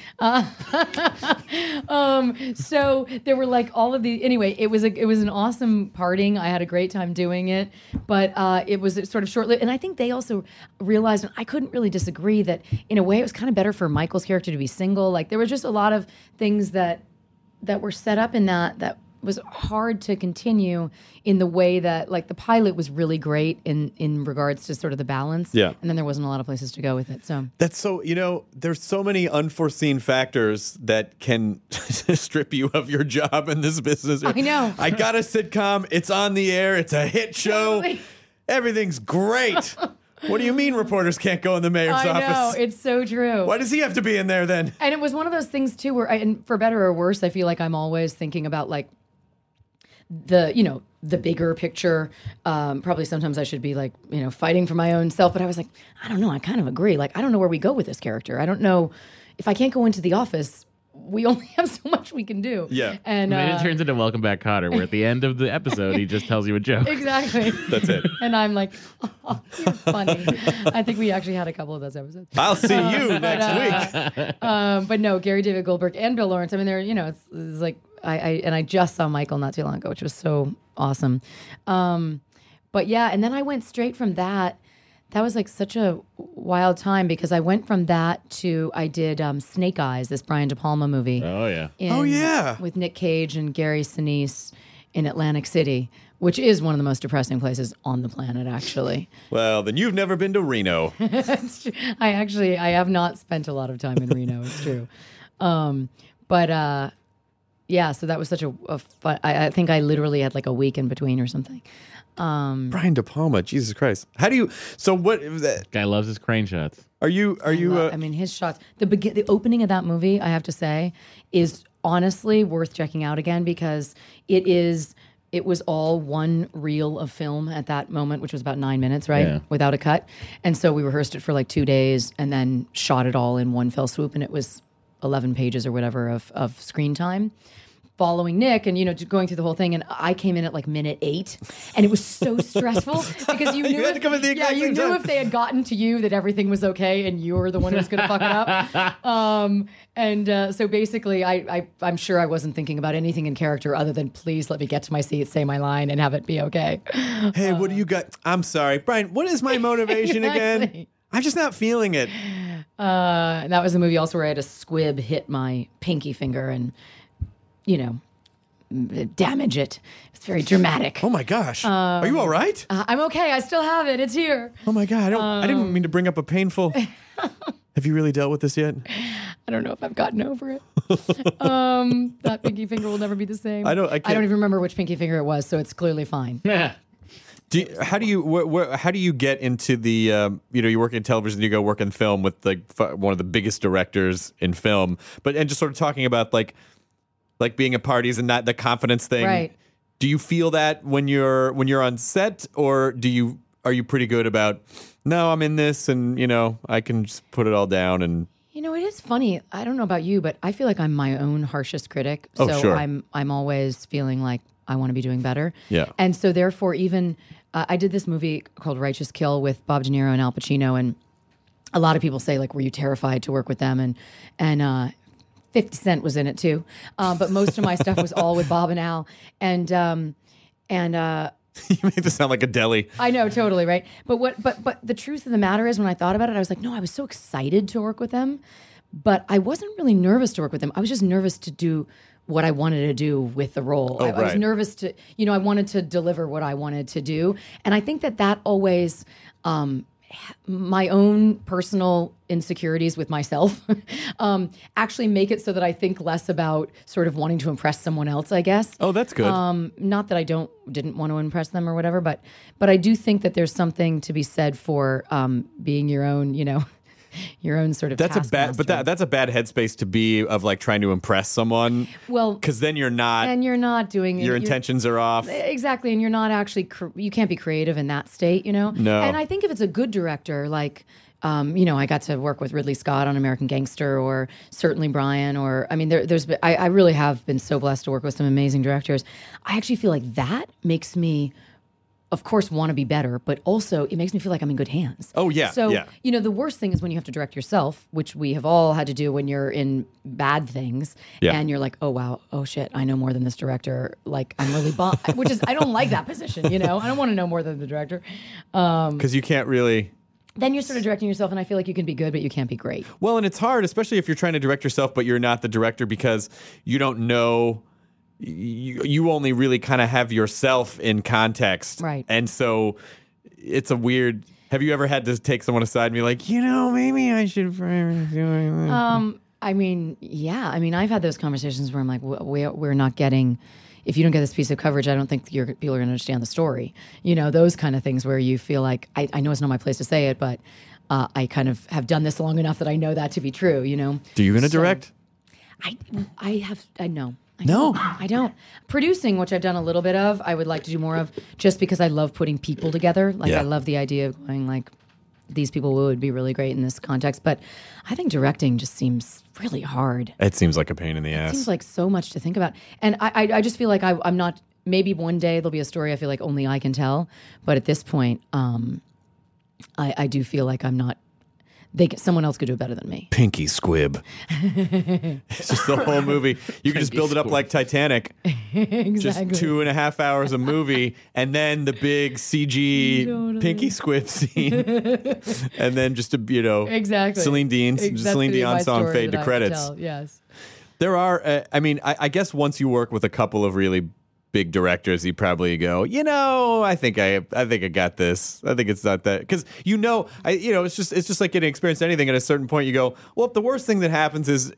So there were like all of the. Anyway, it was an awesome parting. I had a great time doing it, but it was sort of short-lived. And I think they also realized, and I couldn't really disagree, that in a way it was kind of better for Michael's character to be single. Like there was just a lot of things that were set up in that was hard to continue in the way that, like, the pilot was really great in regards to sort of the balance. Yeah. And then there wasn't a lot of places to go with it. So that's so, there's so many unforeseen factors that can strip you of your job in this business. I know. I got a sitcom. It's on the air. It's a hit show. Everything's great. What do you mean reporters can't go in the mayor's office? I know, it's so true. Why does he have to be in there then? And it was one of those things too where, and for better or worse, I feel like I'm always thinking about like the bigger picture. Probably sometimes I should be like, fighting for my own self. But I was like, I don't know. I kind of agree. Like, I don't know where we go with this character. I don't know if I can't go into the office. we only have so much we can do. Yeah. And Then it turns into Welcome Back, Kotter, where at the end of the episode, he just tells you a joke. exactly. That's it. And I'm like, oh, you're funny. I think we actually had a couple of those episodes. I'll see you next week. But no, Gary David Goldberg and Bill Lawrence. I mean, they're, it's like, I just saw Michael not too long ago, which was so awesome. But yeah, and then I went straight from that. That was like such a wild time because I went from that to I did Snake Eyes, this Brian De Palma movie. Oh, yeah. Oh, yeah. With Nick Cage and Gary Sinise in Atlantic City, which is one of the most depressing places on the planet, actually. Well, then you've never been to Reno. It's true. I have not spent a lot of time in Reno. It's true. Yeah, so that was such a fun. I think I literally had like a week in between or something. Brian De Palma, Jesus Christ. How do you, so what, Guy loves his crane shots. are you, I mean, his shots. The opening of that movie, I have to say, is honestly worth checking out again because it was all one reel of film at that moment, which was about 9 minutes, right? Yeah. Without a cut. And so we rehearsed it for like 2 days and then shot it all in one fell swoop. And it was 11 pages or whatever of screen time. Following Nick and, going through the whole thing. And I came in at like minute 8 and it was so stressful because you knew, You had to come at the exact you same knew time. if they had gotten to you that everything was okay and you were the one who was going to fuck it up. So basically I'm sure I wasn't thinking about anything in character other than please let me get to my seat, say my line and have it be okay. hey, what do you got? I'm sorry, Brian, what is my motivation again? Exactly. I'm just not feeling it. And that was the movie also where I had a squib hit my pinky finger and, damage it. It's very dramatic. Oh my gosh. Are you all right? I'm okay. I still have it. It's here. Oh my God. I didn't mean to bring up a painful. Have you really dealt with this yet? I don't know if I've gotten over it. That pinky finger will never be the same. I I can't- don't even remember which pinky finger it was, so it's clearly fine. How do you get into the you work in television, you go work in film with like one of the biggest directors in film, and just sort of talking about like being at parties and not the confidence thing. Right. Do you feel that when you're on set, or are you pretty good about, no, I'm in this and I can just put it all down and. It is funny. I don't know about you, but I feel like I'm my own harshest critic. Oh, So sure. I'm always feeling like I want to be doing better. Yeah. And so therefore, even I did this movie called Righteous Kill with Bob De Niro and Al Pacino, and a lot of people say like, were you terrified to work with them? And 50 Cent was in it too, but most of my stuff was all with Bob and Al, and You make this sound like a deli. I know, totally, right? But the truth of the matter is, when I thought about it, I was like, no, I was so excited to work with them, but I wasn't really nervous to work with them. I was just nervous to do what I wanted to do with the role. I was right. nervous to, I wanted to deliver what I wanted to do, and I think that always. My own personal insecurities with myself actually make it so that I think less about sort of wanting to impress someone else, I guess. Oh, that's good. Not that I didn't want to impress them or whatever, but I do think that there's something to be said for being your own, your own sort of. That's a bad, taskmaster. but that's a bad headspace to be of like trying to impress someone. Well, because then you're not doing your intentions are off. Exactly, and you're not actually. You can't be creative in that state, No. And I think if it's a good director, like. I got to work with Ridley Scott on American Gangster, or certainly Brian, or I mean, I really have been so blessed to work with some amazing directors. I actually feel like that makes me, of course, want to be better, but also it makes me feel like I'm in good hands. Oh, yeah, So yeah. The worst thing is when you have to direct yourself, which we have all had to do when you're in bad things, Yeah. and you're like, oh wow, oh shit, I know more than this director. Like I'm really which is I don't like that position. I don't want to know more than the director. Because you can't really. Then you're sort of directing yourself, and I feel like you can be good, but you can't be great. Well, and it's hard, especially if you're trying to direct yourself, but you're not the director because you don't know. You only really kind of have yourself in context, Right. And so it's a weird. Have you ever had to take someone aside and be like, maybe I should try doing this? I mean, yeah. I mean, I've had those conversations where I'm like, we're not getting. If you don't get this piece of coverage, I don't think people are going to understand the story. Those kind of things where you feel like, I know it's not my place to say it, but I kind of have done this long enough that I know that to be true, Do you going to direct? No. No. I don't. Producing, which I've done a little bit of, I would like to do more of, just because I love putting people together. Like, Yeah. I love the idea of going like, these people would be really great in this context. But I think directing just seems really hard. It seems like a pain in the It ass. seems like so much to think about. And I just feel like I'm not, maybe one day there'll be a story I feel like only I can tell. But at this point, I do feel like I'm not, someone else could do it better than me. Pinky Squib. It's just the whole movie. You can just build it up like Titanic. Exactly. Just 2.5 hours of movie, and then the big CG Totally. Pinky Squib scene, and then just Exactly. Celine Dion My song story fade that to I credits. tell. Yes. There are, I guess once you work with a couple of really big directors, you probably go, I think I got this. I think it's not that, because it's just like getting experience anything. At a certain point, you go, well, if the worst thing that happens is,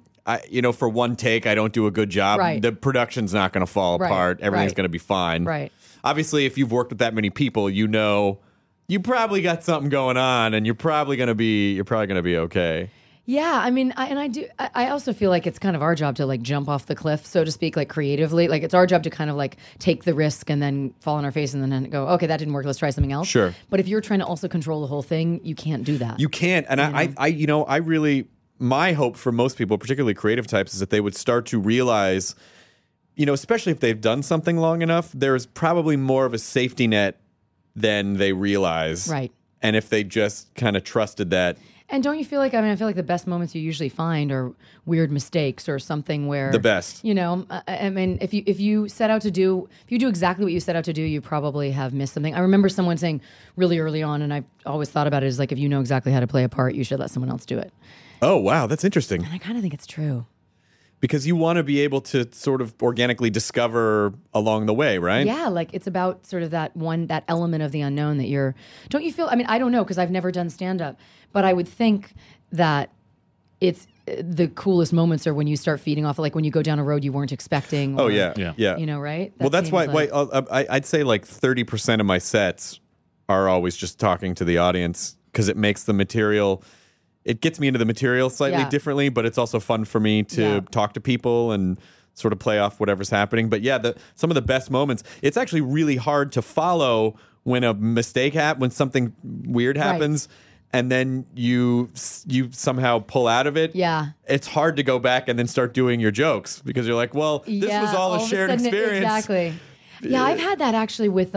for one take, I don't do a good job. Right. The production's not going to fall Right. apart. Everything's Right. going to be fine. Right. Obviously, if you've worked with that many people, you probably got something going on, and you're probably going to be okay. Yeah, I mean, I also feel like it's kind of our job to like jump off the cliff, so to speak, like creatively. Like it's our job to kind of like take the risk and then fall on our face and then go, okay, that didn't work. Let's try something else. Sure. But if you're trying to also control the whole thing, you can't do that. You can't. And I really, my hope for most people, particularly creative types, is that they would start to realize, especially if they've done something long enough, there's probably more of a safety net than they realize. Right. And if they just kind of trusted that. And don't you feel like, I feel like the best moments you usually find are weird mistakes or something where The best. I mean, if you do exactly what you set out to do, you probably have missed something. I remember someone saying really early on, and I always thought about it as like, if you know exactly how to play a part, you should let someone else do it. Oh, wow, that's interesting. And I kind of think it's true. Because you want to be able to sort of organically discover along the way, right? Yeah, like it's about sort of that element of the unknown that don't you feel, I mean, I don't know because I've never done stand-up, but I would think that it's the coolest moments are when you start feeding off, like when you go down a road you weren't expecting. Oh, or, yeah. Right? Well, that's why I'd say like 30% of my sets are always just talking to the audience because it makes the material... It gets me into the material slightly differently, but it's also fun for me to talk to people and sort of play off whatever's happening. But yeah, some of the best moments, it's actually really hard to follow when a mistake happens, when something weird happens, and then you somehow pull out of it. Yeah. It's hard to go back and then start doing your jokes because you're like, well, this was all a shared experience. Exactly. Yeah, I've had that actually with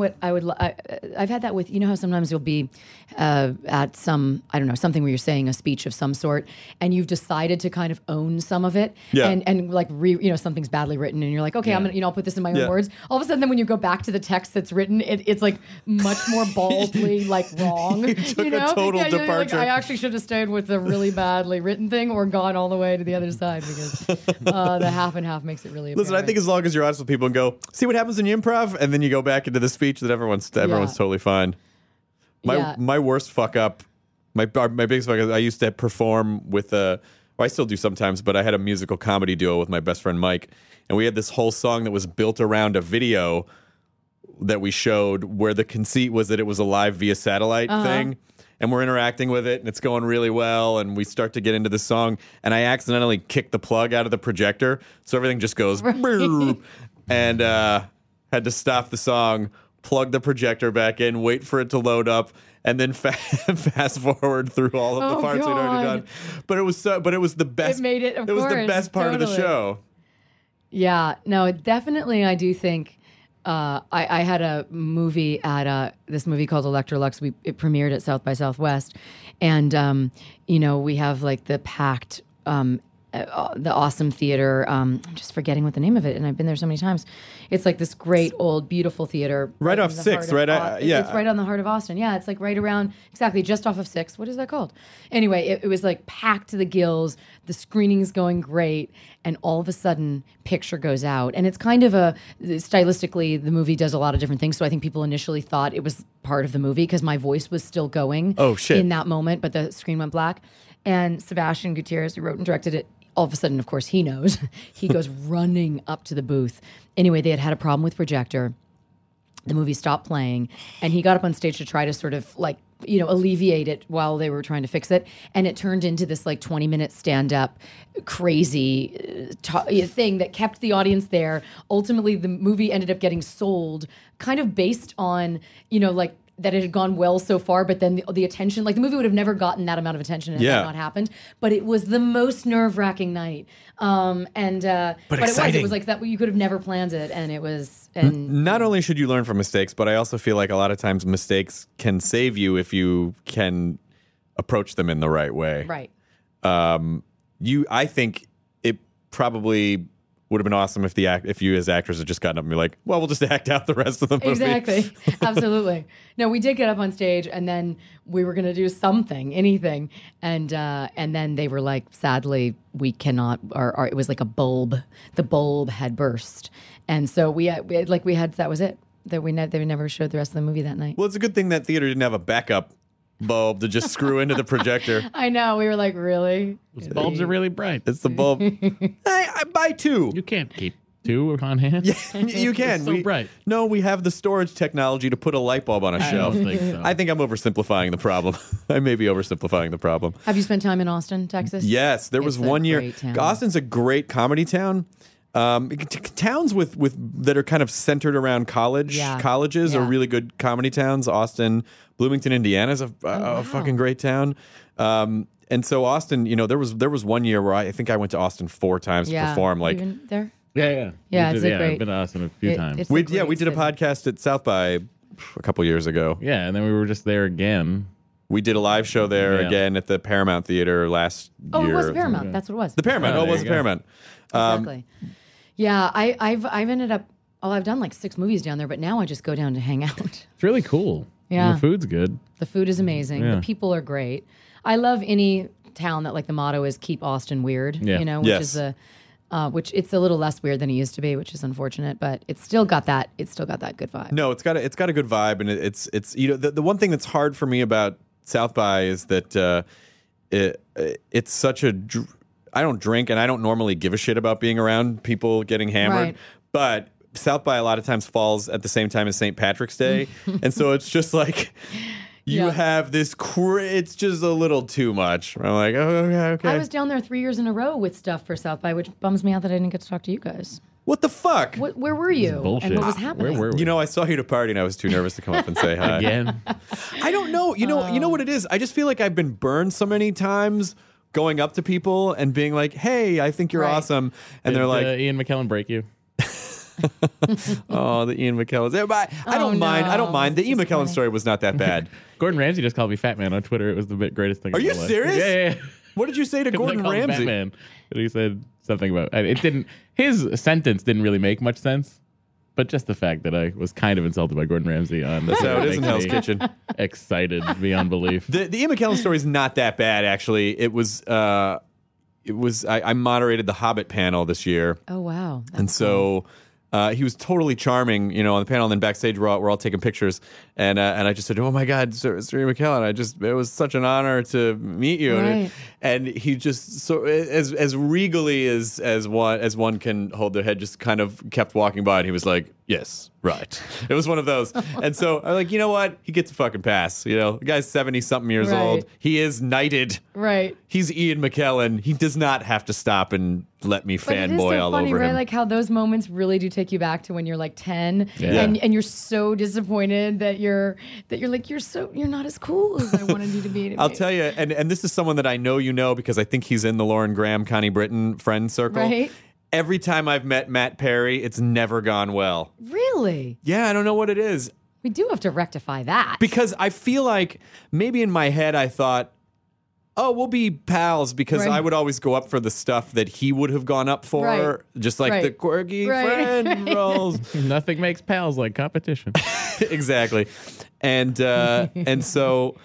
I've had that with how sometimes you'll be at some something where you're saying a speech of some sort and you've decided to kind of own some of it and like something's badly written and you're like, okay, I'm gonna I'll put this in my own words. All of a sudden then when you go back to the text that's written, it's like much more baldly like wrong. You took a total departure. Like, I actually should have stayed with the really badly written thing or gone all the way to the other side because the half and half makes it really Listen, I think as long as you're honest with people and go, see what happens in improv, and then you go back into the speech, that everyone's totally fine. My worst fuck up, my biggest fuck up, I used to perform with I still do sometimes, but I had a musical comedy duo with my best friend Mike, and we had this whole song that was built around a video that we showed where the conceit was that it was a live via satellite thing. And we're interacting with it, and it's going really well, and we start to get into the song, and I accidentally kick the plug out of the projector, so everything just goes, and had to stop the song, plug the projector back in, wait for it to load up, and then fast forward through all of the parts we'd already done. But it was the best. It made it. Of it was course, the best part of the show. Yeah, no, definitely. I do think I had a movie at this movie called Electrolux. It premiered at South by Southwest, and we have like the packed. The awesome theater. I'm just forgetting what the name of it, and I've been there so many times. It's like this great old beautiful theater, right off 6th, right? It's right on the heart of Austin. Yeah, it's like right around exactly just off of 6th. What is that called? Anyway, it was like packed to the gills. The screening's going great, and all of a sudden, picture goes out, and it's kind of stylistically, the movie does a lot of different things. So I think people initially thought it was part of the movie because my voice was still going. Oh shit! In that moment, but the screen went black, and Sebastian Gutierrez, who wrote and directed it. All of a sudden, of course, he knows. He goes running up to the booth. Anyway, they had a problem with projector. The movie stopped playing, and he got up on stage to try to sort of like, alleviate it while they were trying to fix it. And it turned into this like 20-minute stand-up crazy thing that kept the audience there. Ultimately, the movie ended up getting sold kind of based on, like that it had gone well so far, but then the attention, like the movie would have never gotten that amount of attention had that not happened. But it was the most nerve-wracking night. But it was like that you could have never planned it, and it was. And not only should you learn from mistakes, but I also feel like a lot of times mistakes can save you if you can approach them in the right way. Right. I think it probably would have been awesome if you as actors had just gotten up and be like, well, we'll just act out the rest of the movie. Exactly. Absolutely. No, we did get up on stage, and then we were going to do something, anything. And then they were like, sadly, we cannot, or it was like a bulb. The bulb had burst. And so we had that was it. They never showed the rest of the movie that night. Well, it's a good thing that theater didn't have a backup bulb to just screw into the projector. I know. We were like, really? Those bulbs are really bright. It's the bulb. I buy two. You can't keep two on hand. Yeah, you can. It's so bright. No, we have the storage technology to put a light bulb on a shelf. don't think so. I think I'm oversimplifying the problem. I may be oversimplifying the problem. Have you spent time in Austin, Texas? Yes, there was It's a 1 year. great town. Austin's a great comedy town. Towns with that are kind of centered around colleges are Yeah. really good comedy towns. Austin, Bloomington, Indiana is a fucking great town. And so Austin, there was 1 year where I think I went to Austin 4 times to perform. Like, Even there? Yeah. Yeah, We it's did- a great- I've been to Austin a few times. it's a we great did a city. podcast at South by a couple years ago. Yeah, and then we were just there again. We did a live show there Yeah. again at the Paramount Theater last Oh, year. it was Paramount. That's what it was. The Paramount. Oh, Oh, it there was you the go. Paramount. Exactly. Yeah, I've ended up. Oh, I've done like 6 movies down there, but now I just go down to hang out. It's really cool. Yeah. And the food's good. The food is amazing. Yeah. The people are great. I love any town that like the motto is "Keep Austin Weird." Yeah. Which Yes. is which it's a little less weird than it used to be, which is unfortunate, but it's still got that. It's still got that good vibe. No, it's got a good vibe, and it's the one thing that's hard for me about South by is that it's such a. I don't drink, and I don't normally give a shit about being around people getting hammered, Right. but South by a lot of times falls at the same time as St. Patrick's Day, and so it's just like you Yeah. have this. It's just a little too much. I'm like, oh, okay. I was down there 3 years in a row with stuff for South by, which bums me out that I didn't get to talk to you guys. What the fuck? Where were you? Bullshit. And what was happening? Where were we? You know, I saw you at a party, and I was too nervous to come up and say hi. Again? I don't know. You know what it is? I just feel like I've been burned so many times going up to people and being like, "Hey, I think you're Right. awesome," and Did, they're like, Ian McKellen break you? "Oh, the Ian McKellen." Yeah, but I don't mind. I don't mind. The Ian McKellen funny. story was not that bad. Gordon Ramsay just called me Fat Man on Twitter. It was the greatest thing. Are in you my life. serious? Yeah. What did you say to I Gordon called him Ramsay? Batman. And he said something about it. Didn't. His sentence didn't really make much sense. But just the fact that I was kind of insulted by Gordon Ramsay on That's how it is in makes Hell's me Kitchen. Excited beyond belief. The Ian McKellen story is not that bad, actually. It was. I moderated the Hobbit panel this year. Oh wow. And so he was totally charming, on the panel. And then backstage, we're all taking pictures. And I just said, "Oh my God, Sir Ian McKellen! It was such an honor to meet you." Right. And he just so as regally as one can hold their head, just kind of kept walking by, and he was like, "Yes, right." It was one of those. And so I'm like, you know what? He gets a fucking pass. The guy's 70-something years Right. old. He is knighted. Right. He's Ian McKellen. He does not have to stop and let me But it is fanboy so all funny, over right? him. Like how those moments really do take you back to when you're like 10 Yeah. and you're so disappointed that you're like you're not as cool as I wanted you to be. I'll tell you, and this is someone that I know because I think he's in the Lauren Graham, Connie Britton friend circle. Right. Every time I've met Matt Perry, it's never gone well. Really? Yeah, I don't know what it is. We do have to rectify that. Because I feel like maybe in my head I thought, oh, we'll be pals because Right. I would always go up for the stuff that he would have gone up for. Right. Just like Right. the quirky Right. friend roles. Nothing makes pals like competition. Exactly. And so,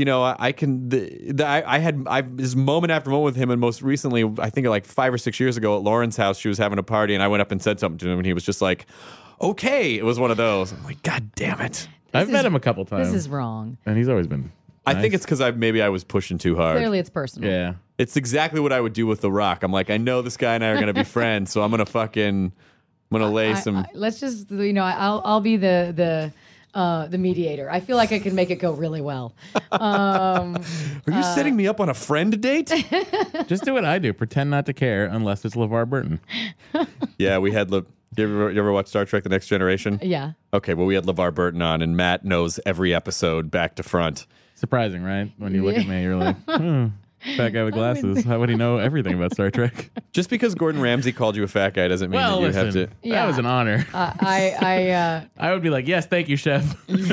I had this moment after moment with him, and most recently, I think like 5 or 6 years ago at Lauren's house, she was having a party, and I went up and said something to him, and he was just like, okay. It was one of those. I'm like, God damn it. I've met him a couple times. This is wrong. And he's always been I nice. think it's because maybe I was pushing too hard. Clearly, it's personal. Yeah. It's exactly what I would do with The Rock. I'm like, I know this guy and I are going to be friends, so I'm going to lay some. Let's just, I'll be the mediator. I feel like I can make it go really well. Are you setting me up on a friend date? Just do what I do. Pretend not to care unless it's LeVar Burton. Yeah, we had You ever watch Star Trek: The Next Generation? Yeah. Okay, well, we had LeVar Burton on, and Matt knows every episode back to front. Surprising, right? When you look at me, you're like, fat guy with glasses. How would he know everything about Star Trek? Just because Gordon Ramsay called you a fat guy doesn't mean that you have to. That was an honor. I would be like, yes, thank you, chef.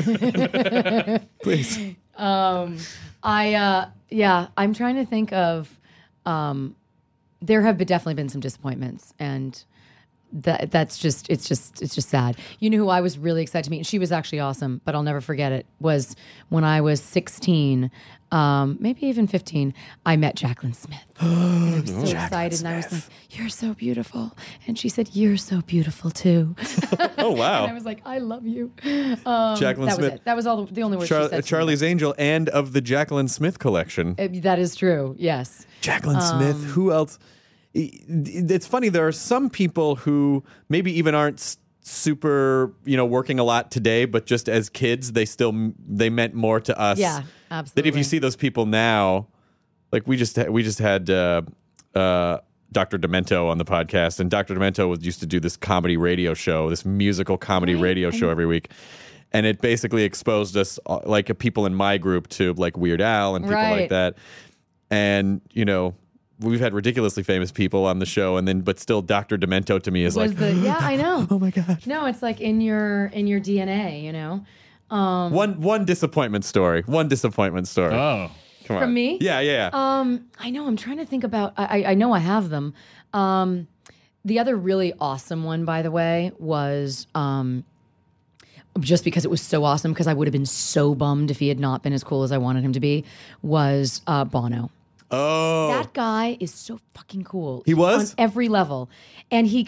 Please. I'm trying to think of. There have definitely been some disappointments, and it's just sad. You know who I was really excited to meet, and she was actually awesome, but I'll never forget it, was when I was 16, maybe even 15, I met Jaclyn Smith. And I was so excited, and I was like, "You're so beautiful." And she said, "You're so beautiful too." Oh, wow. And I was like, "I love you." Jaclyn that Smith. Was it. That was all the only words she said to me. Charlie's Angel and of the Jaclyn Smith collection. That is true, yes. Jaclyn Smith. Who else? It's funny. There are some people who maybe even aren't super, working a lot today, but just as kids, they meant more to us. Yeah, absolutely. That if you see those people now, like we just had Dr. Demento on the podcast, and Dr. Demento used to do this comedy radio show, this musical comedy radio show every week. And it basically exposed us, like people in my group, to like Weird Al and people like that. And, we've had ridiculously famous people on the show, but still Dr. Demento to me is I know. Oh my God. No, it's like in your DNA, One disappointment story. Oh, Come on. From me? Yeah. I know. I'm trying to think about. I know I have them. The other really awesome one, by the way, was just because it was so awesome, because I would have been so bummed if he had not been as cool as I wanted him to be, was Bono. Oh. That guy is so fucking cool. He was? On every level. And he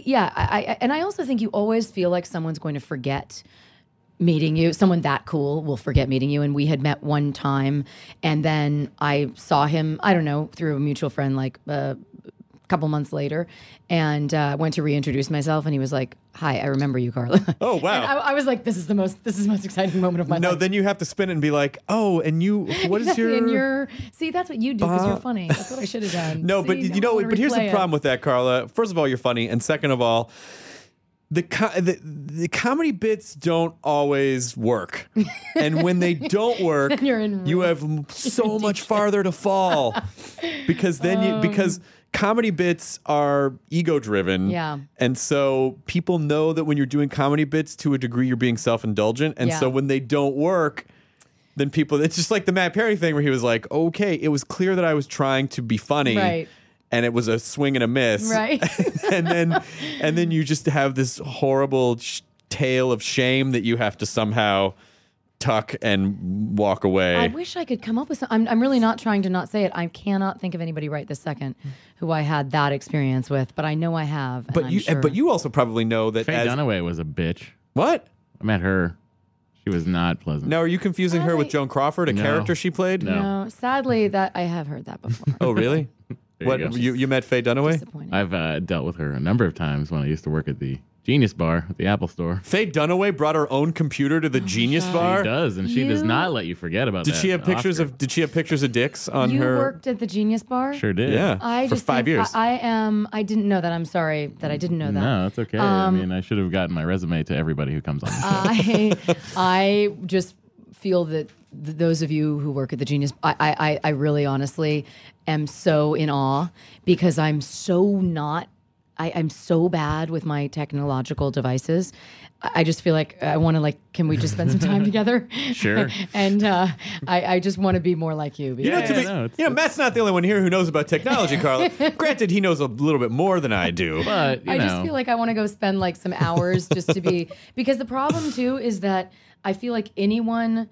I also think you always feel like someone's going to forget meeting you. Someone that cool will forget meeting you. And we had met one time, and then I saw him, I don't know, through a mutual friend, like a couple months later, and went to reintroduce myself, and he was like, "Hi, I remember you, Carla." Oh, wow. And I was like, this is the most exciting moment of my life. No, then you have to spin it and be like, "Oh, and you, what is your?" And see, that's what you do because you're funny. That's what I should have done. No, see, but but here's the problem with that, Carla. First of all, you're funny, and second of all, the comedy bits don't always work, and when they don't work, you have so much farther to fall, because because comedy bits are ego driven. Yeah. And so people know that when you're doing comedy bits, to a degree, you're being self-indulgent. And so when they don't work, then it's just like the Matt Perry thing where he was like, okay, it was clear that I was trying to be funny. Right. And it was a swing and a miss. Right. and then you just have this horrible tale of shame that you have to somehow tuck and walk away. I wish I could come up with some. I'm really not trying to not say it. I cannot think of anybody right this second who I had that experience with, but I know I have. But you also probably know that Faye Dunaway was a bitch. What? I met her. She was not pleasant. Now, are you confusing her with Joan Crawford, a character she played? No, sadly, that I have heard that before. Oh, really? What? You met Faye Dunaway? Disappointing. I've dealt with her a number of times when I used to work at the Genius Bar at the Apple Store. Faye Dunaway brought her own computer to the Genius Bar. She does, and she does not let you forget about that. Did she have pictures of dicks on you her? You worked at the Genius Bar? Sure did. Yeah. For 5 years. I didn't know that. I'm sorry that I didn't know that. No, it's okay. I mean, I should have gotten my resume to everybody who comes on the show. I just feel that those of you who work at the Genius, I really honestly am so in awe, because I'm so not. I'm so bad with my technological devices. I just feel like I want to can we just spend some time together? Sure. And I just want to be more like you. Matt's not the only one here who knows about technology, Carla. Granted, he knows a little bit more than I do. But I just feel like I want to go spend some hours just to be, because the problem too is that I feel like anyone,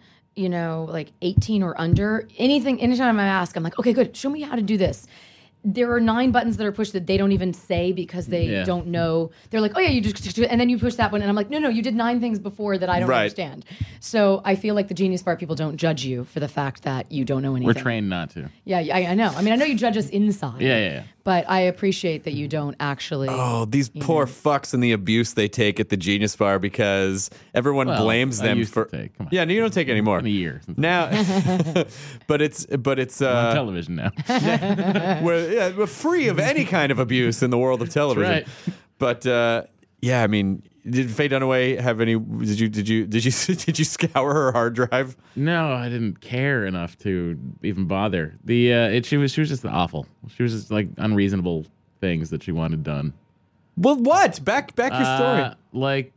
18 or under, anytime I ask, I'm like, okay, good, show me how to do this. There are 9 buttons that are pushed that they don't even say because they don't know. They're like, oh yeah, you just, and then you push that one. And I'm like, no, you did 9 things before that I don't understand. So I feel like the Genius Bar people don't judge you for the fact that you don't know anything. We're trained not to. Yeah, I know. I mean, I know you judge us inside. Yeah. But I appreciate that you don't actually. Oh, these poor fucks and the abuse they take at the Genius Bar, because everyone blames them for. Come on. Yeah, no, you don't take it anymore. In a year now. but it's on television now. we're free of any kind of abuse in the world of television. That's right. But Yeah, I mean, did Faye Dunaway have any? Did you scour her hard drive? No, I didn't care enough to even bother. She was just awful. She was just like unreasonable things that she wanted done. Well, what? Back your story. Like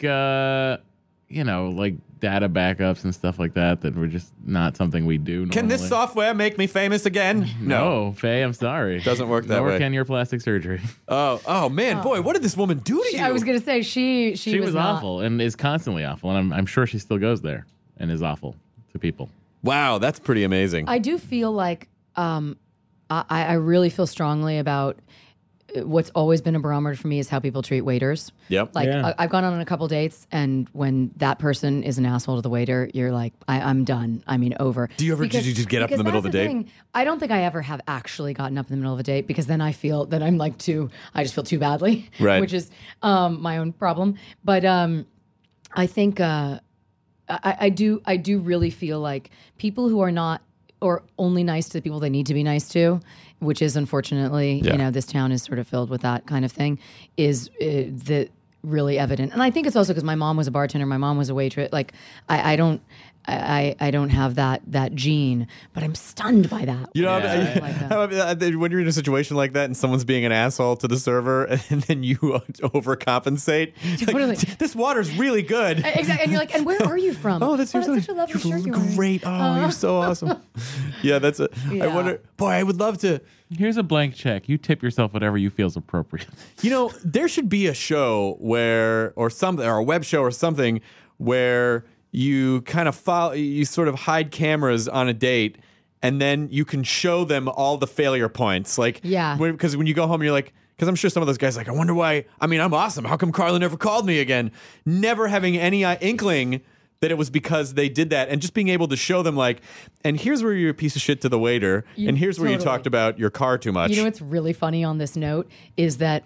data backups and stuff like that were just not something we do normally. Can this software make me famous again? No, Faye, I'm sorry. Doesn't work that way. Nor can your plastic surgery. Oh man, boy, what did this woman do to you? I was going to say she was not awful and is constantly awful, and I'm sure she still goes there and is awful to people. Wow, that's pretty amazing. I do feel like I really feel strongly about what's always been a barometer for me is how people treat waiters. Yep. Like Yeah. I've gone on a couple dates, and when that person is an asshole to the waiter, you're like, I'm done. I mean, over. Do you ever did you just get up in the middle of the date? Thing. I don't think I ever have actually gotten up in the middle of a date because then I feel that I'm like I just feel too badly, Right. which is my own problem. But I think I do really feel like people who are not or only nice to the people they need to be nice to, which is unfortunately, this town is sort of filled with that kind of thing, is the really evident. And I think it's also because my mom was a bartender, my mom was a waitress. Like I don't have that gene, but I'm stunned by that. You know, Like when you're in a situation like that and someone's being an asshole to the server, and then you overcompensate, Totally. like, this water's really good. Exactly, and you're like, and where are you from? Oh, that's such a lovely shirt you're wearing. great. Oh, you're so awesome. Yeah, that's it. I Yeah. wonder. Boy, I would love to. Here's a blank check. You tip yourself whatever you feel is appropriate. You know, there should be a show or a web show or something where you kind of you sort of hide cameras on a date, and then you can show them all the failure points. Like, Yeah. because when you go home, you're like, because I'm sure some of those guys are like, I wonder why. I mean, I'm awesome. How come Carla never called me again? Never having any inkling that it was because they did that, and just being able to show them like, and here's where you're a piece of shit to the waiter, and here's where you Totally. talked about your car too much. You know what's really funny on this note is that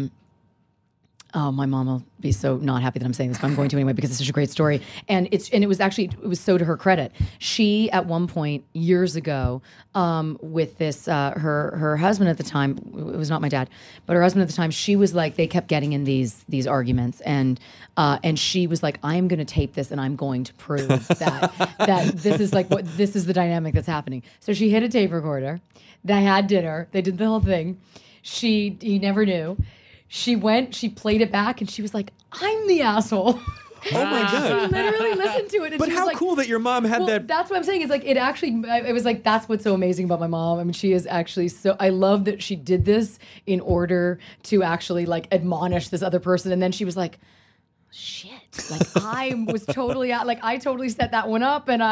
my mom will be so not happy that I'm saying this, but I'm going to anyway because it's such a great story. And it was so to her credit. She at one point years ago, with this her husband at the time, it was not my dad, but her husband at the time, she was like, they kept getting in these arguments, and she was like, I am going to tape this and I'm going to prove that this is like this is the dynamic that's happening. So she hit a tape recorder. They had dinner. They did the whole thing. He never knew. She played it back, and she was like, I'm the asshole. Oh my God. She literally listened to it. And But she how was like, cool that your mom had that. That's what I'm saying. It's like, it was like, that's what's so amazing about my mom. I mean, she is actually I love that she did this in order to actually like admonish this other person. And then she was like, shit, like I was totally out, like I totally set that one up, and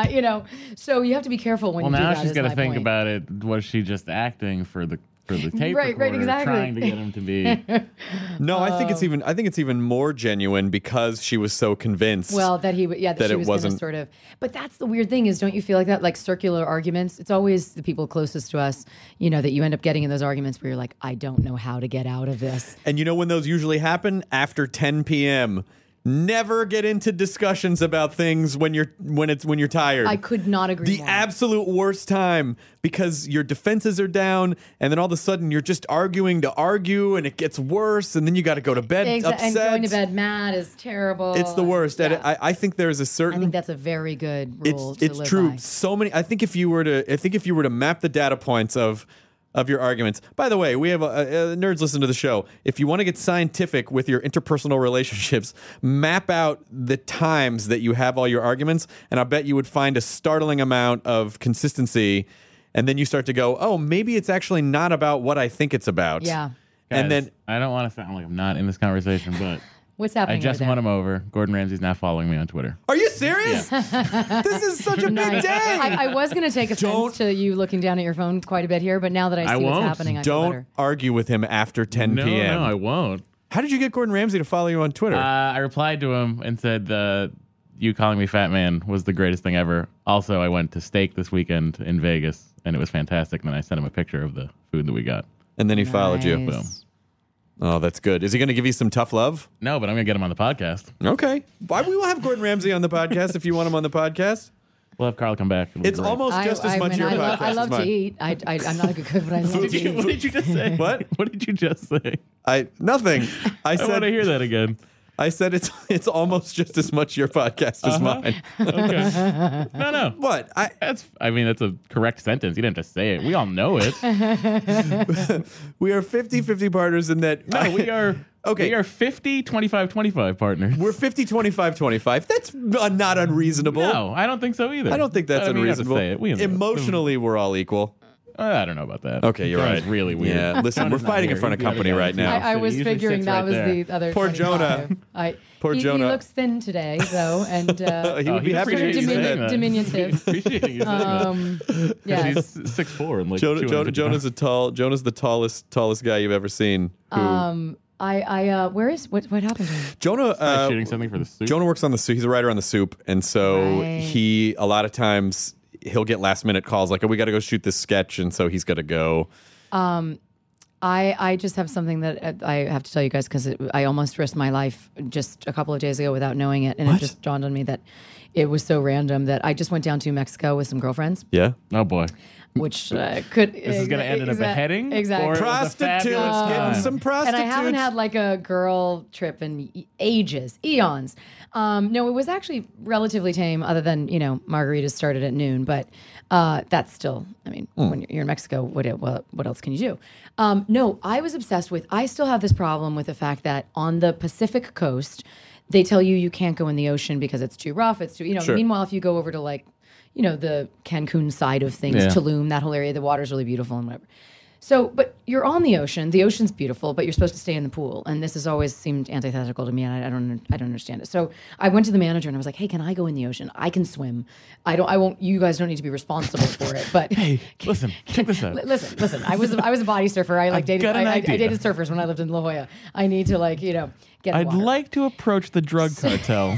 so you have to be careful when you do that. Well, now she's got to think about it. Was she just acting for the tape recorder, exactly. trying to get him to be? No, I think it's even more genuine because she was so convinced. Well, that he would, that that she it was wasn't- going to sort of. But that's the weird thing is, don't you feel like that? Like circular arguments. It's always the people closest to us, that you end up getting in those arguments where you're like, I don't know how to get out of this. And you know when those usually happen? After 10 p.m. Never get into discussions about things when you're tired. I could not agree The more. absolute worst time, because your defenses are down, and then all of a sudden you're just arguing to argue, and it gets worse, and then you got to go to bed upset. And going to bed mad is terrible. It's the worst. Yeah. And I think there's a certain. I think that's a very good rule to It's live true. by. So many. I think if you were to map the data points of your arguments. By the way, we have nerds listen to the show. If you want to get scientific with your interpersonal relationships, map out the times that you have all your arguments, and I bet you would find a startling amount of consistency. And then you start to go, oh, maybe it's actually not about what I think it's about. Yeah. And Guys, then I don't want to sound like I'm not in this conversation, but What's I happening? just over won there? him over. Gordon Ramsay's now following me on Twitter. are you serious? This is such a big Nice. day. I was going to take offense to you looking down at your phone quite a bit here, but now that I I see what's won't. happening, I feel Don't better. argue with him after 10 No, p.m. no, I won't. How did you get Gordon Ramsay to follow you on Twitter? I replied to him and said, you calling me fat man was the greatest thing ever. Also, I went to steak this weekend in Vegas, and it was fantastic. And then I sent him a picture of the food that we got. And then he followed you. Nice. Boom. Oh, that's good. Is he going to give you some tough love? No, but I'm going to get him on the podcast. Okay. We will have Gordon Ramsay on the podcast if you want him on the podcast. We'll have Carl come back. It'll be It's great. almost just as much your podcast I love as to mine. eat. I'm not a good cook, but I love to eat. What did you just say? What? What did you just say? Nothing. I I want said to hear that again. I said it's almost just as much your podcast as mine. Okay. No. What? That's a correct sentence. You didn't have to say it. We all know it. We are 50-50 partners in that. No, we are. Okay. We are 50, 25, 25 partners. We're 50, 25, 25. That's not unreasonable. No, I don't think so either. I don't think that's unreasonable. You have to say it. Emotionally, we're all equal. I don't know about that. Okay, you're Jonah's right. really weird. Yeah, listen, we're Jonah's not fighting in here. front of He's the other company guy. right now. I was He usually figuring sits that right was there. the other. Poor 25. Jonah. Poor He Jonah. looks thin today, though, and He would be he happy to hear appreciates you say saying that. that. diminutive. Appreciating you saying that. Yes. He's 6'4" and like Jonah's the tallest guy you've ever seen. Who, What happened to him? Jonah shooting something for the soup. Jonah works on the soup. He's a writer on the soup, and so Right. he a lot of times he'll get last minute calls like, "Oh, we got to go shoot this sketch," and so he's got to go. I just have something that I have to tell you guys because I almost risked my life just a couple of days ago without knowing it, and it just dawned on me that it was so random that I just went down to Mexico with some girlfriends, Yeah, Oh boy. which could This is going to end in a beheading? Exactly. Or it was a prostitutes, fabulous getting time? some prostitutes. And I haven't had like a girl trip in ages, eons. No, it was actually relatively tame, other than margaritas started at noon. But that's still, when you're in Mexico, what else can you do? No, I was obsessed with. I still have this problem with the fact that on the Pacific coast, they tell you can't go in the ocean because it's too rough. It's too Sure. Meanwhile, if you go over to like the Cancun side of things, Yeah. Tulum, that whole area, the water's really beautiful and whatever. So, but you're on the ocean. The ocean's beautiful, but you're supposed to stay in the pool. And this has always seemed antithetical to me, and I don't understand it. So I went to the manager and I was like, "Hey, can I go in the ocean? I can swim. I won't. You guys don't need to be responsible for it." But Hey, listen, check this out. listen. I was a body surfer. I dated. got an I idea. dated surfers when I lived in La Jolla. I need to get in the I'd water. like to approach the drug cartel.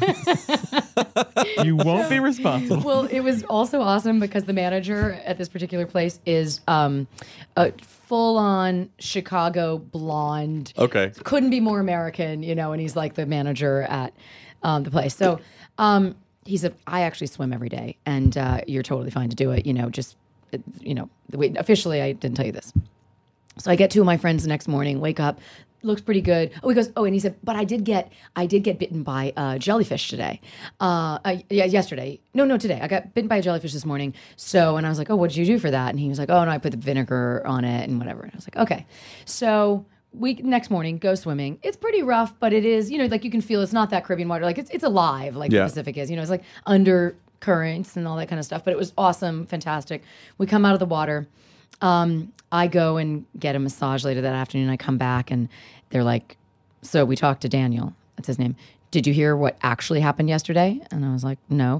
You won't be responsible. Well, it was also awesome because the manager at this particular place is a full-on Chicago blonde. Okay. Couldn't be more American, and he's like the manager at the place. So he said, I actually swim every day, and you're totally fine to do it. Officially, I didn't tell you this. So I get two of my friends the next morning, wake up, looks pretty good. Oh, he goes, and he said, but I did get bitten by a jellyfish today. Yesterday. No, today. I got bitten by a jellyfish this morning. So, and I was like, oh, what did you do for that? And he was like, oh, no, I put the vinegar on it and whatever. And I was like, okay. So next morning, go swimming. It's pretty rough, but it is, you can feel it's not that Caribbean water. Like it's alive, like Yeah. the Pacific is. It's like undercurrents and all that kind of stuff. But it was awesome, fantastic. We come out of the water. I go and get a massage later that afternoon. I come back and they're like, so we talked to Daniel. That's his name. Did you hear what actually happened yesterday? And I was like, no.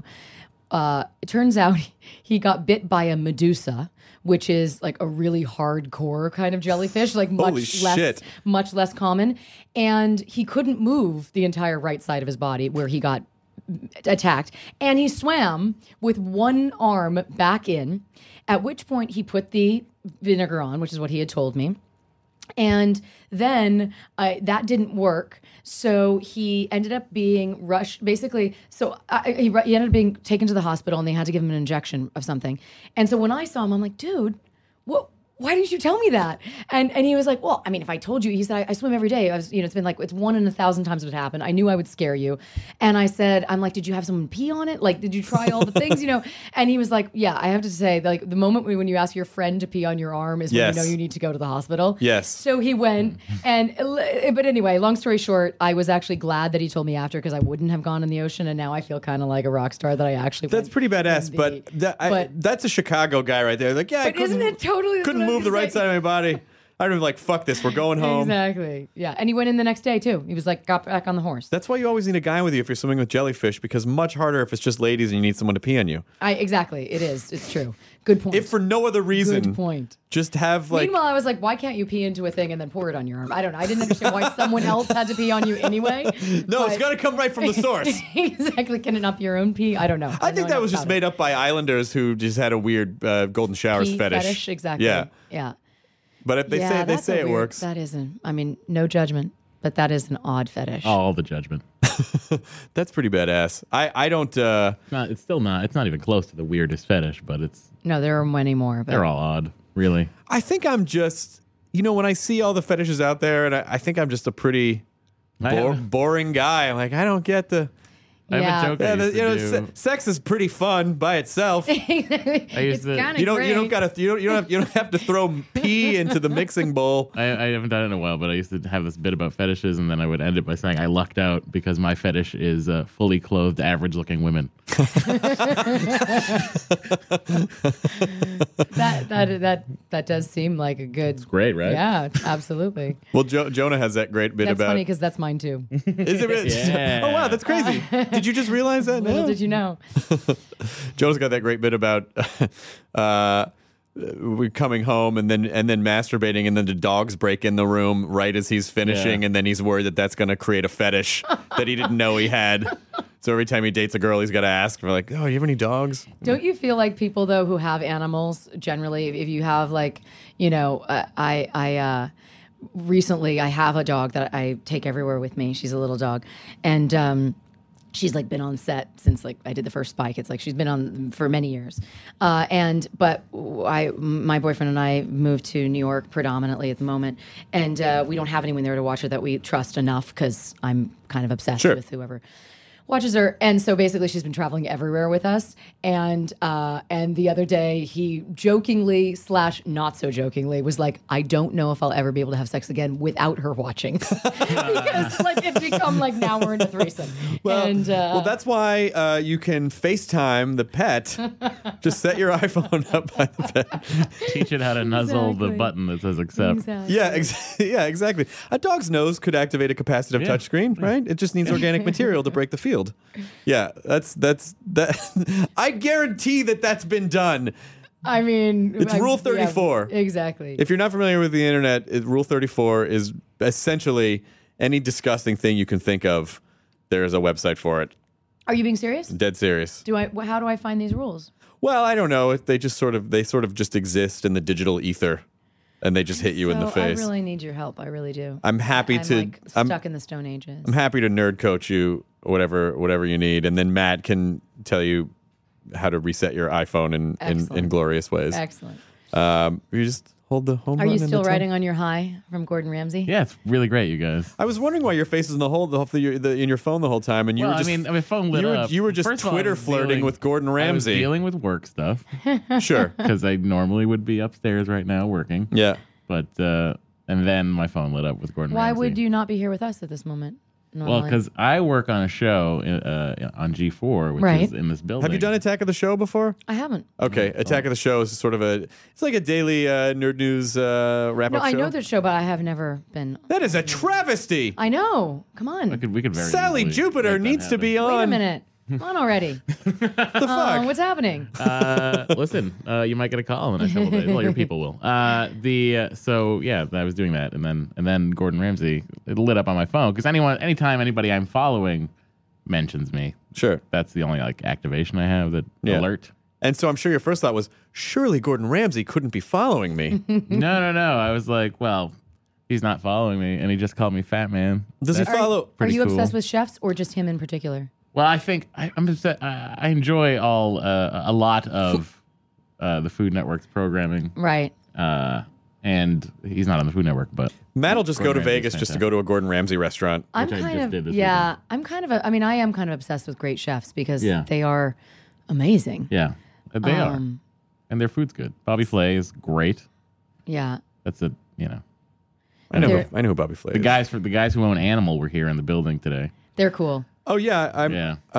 It turns out he got bit by a medusa, which is like a really hardcore kind of jellyfish, like Holy shit. much less common. And he couldn't move the entire right side of his body where he got attacked. And he swam with one arm back in, at which point he put the vinegar on, which is what he had told me. And then that didn't work. So he ended up being rushed, basically. So he ended up being taken to the hospital and they had to give him an injection of something. And so when I saw him, I'm like, dude, why didn't you tell me that? And he was like, well, if I told you, he said, I swim every day. It's been like, it's 1 in 1,000 times it would happen. I knew I would scare you. And I said, I'm like, did you have someone pee on it? Like, did you try all the things, And he was like, yeah, I have to say, like the moment when you ask your friend to pee on your arm is when Yes. you know you need to go to the hospital. Yes. So he went but anyway, long story short, I was actually glad that he told me after because I wouldn't have gone in the ocean. And now I feel kind of like a rock star that I actually That's went pretty badass, in but, that's a Chicago guy right there. Like, yeah, I But isn't couldn't- it totally? that's couldn't what I was move the gonna right say. side of my body. I'd be like, fuck this, we're going home. Exactly. Yeah. And he went in the next day too. He was like, got back on the horse. That's why you always need a guy with you if you're swimming with jellyfish, because much harder if it's just ladies and you need someone to pee on you. Exactly. It is. It's true. Good point. If for no other reason, Good point. just have like. Meanwhile, I was like, why can't you pee into a thing and then pour it on your arm? I don't know. I didn't understand why someone else had to pee on you anyway. No, it's got to come right from the source. Exactly. Can it not be your own pee? I don't know. I think that was just made up by islanders who just had a weird golden showers Pee fetish. Exactly. Yeah. Yeah. But if they that's say a it weird- works. That isn't. No judgment, but that is an odd fetish. All the judgment. That's pretty badass. I don't. It's still not. It's not even close to the weirdest fetish, but No, there are many more. But they're all odd, really. I think I'm just. When I see all the fetishes out there, and I think I'm just a pretty boring guy. I'm like, I don't get the. I have a joke I used to do. Sex is pretty fun by itself. It's kind of You don't have to throw pee into the mixing bowl. I haven't done it in a while, but I used to have this bit about fetishes, and then I would end it by saying I lucked out because my fetish is fully clothed, average-looking women. That does seem like a good. It's great, right? Yeah, absolutely. Well, Jonah has that great bit That's about. funny because that's mine too. Is it really? Yeah. Oh wow, that's crazy. Did you just realize that now? Little did you know. Jonah's got that great bit about we're coming home and then masturbating, and then the dogs break in the room right as he's finishing, and then he's worried that that's going to create a fetish that he didn't know he had. So every time he dates a girl, he's got to ask for like, "Oh, you have any dogs?" Don't you feel like people though who have animals generally, if you have like, recently I have a dog that I take everywhere with me. She's a little dog, and she's like been on set since like I did the first Spike. It's like she's been on for many years. But my boyfriend and I moved to New York predominantly at the moment, and we don't have anyone there to watch her that we trust enough because I'm kind of obsessed with whoever watches her. And so basically she's been traveling everywhere with us. And the other day he jokingly / not so jokingly was like, I don't know if I'll ever be able to have sex again without her watching. Because like it's become like now we're in a threesome. Well, that's why you can FaceTime the pet. Just set your iPhone up by the pet. Teach it how to nuzzle the button that says accept. Exactly. Yeah, exactly. A dog's nose could activate a capacitive touchscreen, right? It just needs organic material to break the field. Yeah, that's that. I guarantee that's been done. I mean, it's Rule 34. Yeah, exactly. If you're not familiar with the internet, Rule 34 is essentially any disgusting thing you can think of. There is a website for it. Are you being serious? Dead serious. How do I find these rules? Well, I don't know. They sort of just exist in the digital ether. And they just hit you in the face. I really need your help. I really do. I'm happy to. Like stuck in the Stone Ages. I'm happy to nerd coach you, whatever you need, and then Matt can tell you how to reset your iPhone in glorious ways. Excellent. You just hold the home button. Are you still riding on your high from Gordon Ramsay? Yeah, it's really great, you guys. I was wondering why your face is in in your phone the whole time, and you were just. I mean, phone lit up. You were just First of all, Twitter flirting with Gordon Ramsay. I was dealing with work stuff. Sure. Because I normally would be upstairs right now working. Yeah. But and then my phone lit up with Gordon Ramsay. Why would you not be here with us at this moment? Normally? Well, because I work on a show on G4, which is in this building. Have you done Attack of the Show before? I haven't. Okay, Attack of the Show is sort of it's like a daily nerd news wrap-up show. I know the show, but I have never been. That is a travesty. I know. Come on. We could very Sally easily Jupiter make that needs to happen. be on. Wait a minute. Come on already. The fuck? What's happening? Listen, you might get a call in the next couple days. Well, your people will. So yeah, I was doing that, and then Gordon Ramsay, it lit up on my phone because anytime anybody I'm following mentions me, sure, that's the only like activation I have, that alert. And so I'm sure your first thought was, surely Gordon Ramsay couldn't be following me. No. I was like, well, he's not following me, and he just called me fat man. Does he follow? Are you obsessed with chefs or just him in particular? Well, I think I'm upset. I enjoy a lot of the Food Network's programming. Right. And he's not on the Food Network, but Matt will just go to Vegas just to go to a Gordon Ramsay restaurant. I am kind of obsessed with great chefs because they are amazing. Yeah, they are. And their food's good. Bobby Flay is great. Yeah. That's I know who Bobby Flay is. The guys who own Animal were here in the building today. They're cool. Oh yeah,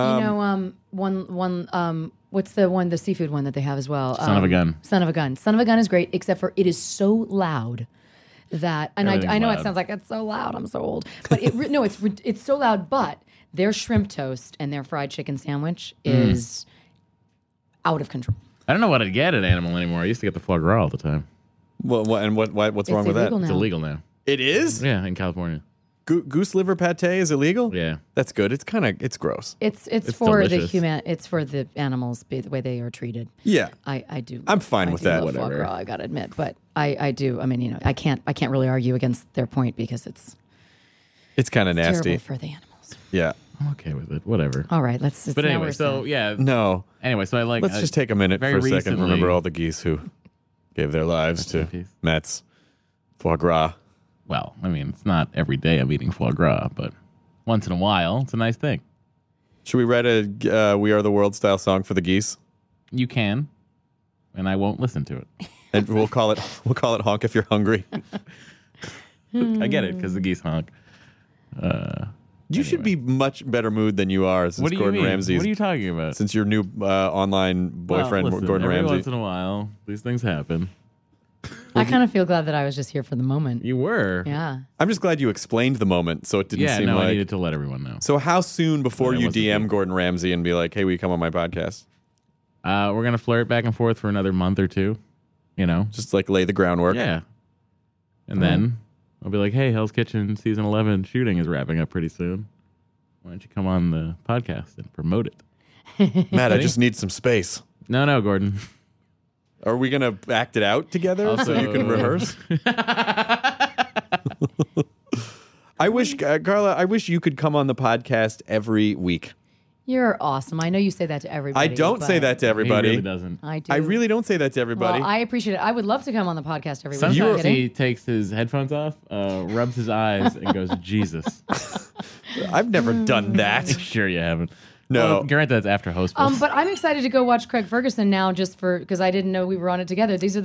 what's the seafood one that they have as well? Son of a Gun. Son of a Gun. Son of a Gun is great, except for it is so loud that, and I know loud. it sounds like it's so loud. I'm so old, but it's so loud. But their shrimp toast and their fried chicken sandwich is out of control. I don't know what I'd get at Animal anymore. I used to get the foie gras all the time. What's wrong with that? Now. It's illegal now. It is? Yeah, in California. Goose liver pate is illegal? Yeah. That's good. It's gross. It's for delicious. it's for the animals, the way they are treated. Yeah. I do. I'm fine with that. Love foie gras, I gotta admit, but I do. I mean, I can't really argue against their point because it's kind of nasty. Terrible for the animals. Yeah. I'm okay with it. Whatever. All right, let's. But anyway, so yeah. No. Anyway, so Let's just take a minute for a second. Remember all the geese who gave their lives to Matt's foie gras. Well, I mean, it's not every day I'm eating foie gras, but once in a while. It's a nice thing. Should we write a "We Are the World" style song for the geese? You can, and I won't listen to it. And we'll call it "Honk If You're Hungry." I get it because the geese honk. You should be much better mood than you are since What do you Gordon mean? Ramsay. What are you talking about? Since your new online boyfriend, Well, listen, Gordon every Ramsay. once in a while, these things happen. I kind of feel glad that I was just here for the moment. You were. Yeah. I'm just glad you explained the moment, so it didn't Yeah, seem no, like. I needed to let everyone know. So how soon before But I you wasn't DM being- Gordon Ramsay and be like, "Hey, will you come on my podcast?" We're going to flirt back and forth for another month or two, Just like lay the groundwork. Yeah. And then I'll be like, hey, Hell's Kitchen season 11 shooting is wrapping up pretty soon. Why don't you come on the podcast and promote it? Matt, I just need some space. No, Gordon. Are we gonna act it out together so you can rehearse? I wish, Carla, I wish you could come on the podcast every week. You're awesome. I know you say that to everybody. I don't say but that to everybody. He really doesn't. I do. I really don't say that to everybody. Well, I appreciate it. I would love to come on the podcast every week. Sometimes Not kidding. he takes his headphones off, rubs his eyes, and goes, Jesus. I've never done that. Sure you haven't. No. Well, granted, that's after Hostful. But I'm excited to go watch Craig Ferguson now, just because I didn't know we were on it together. This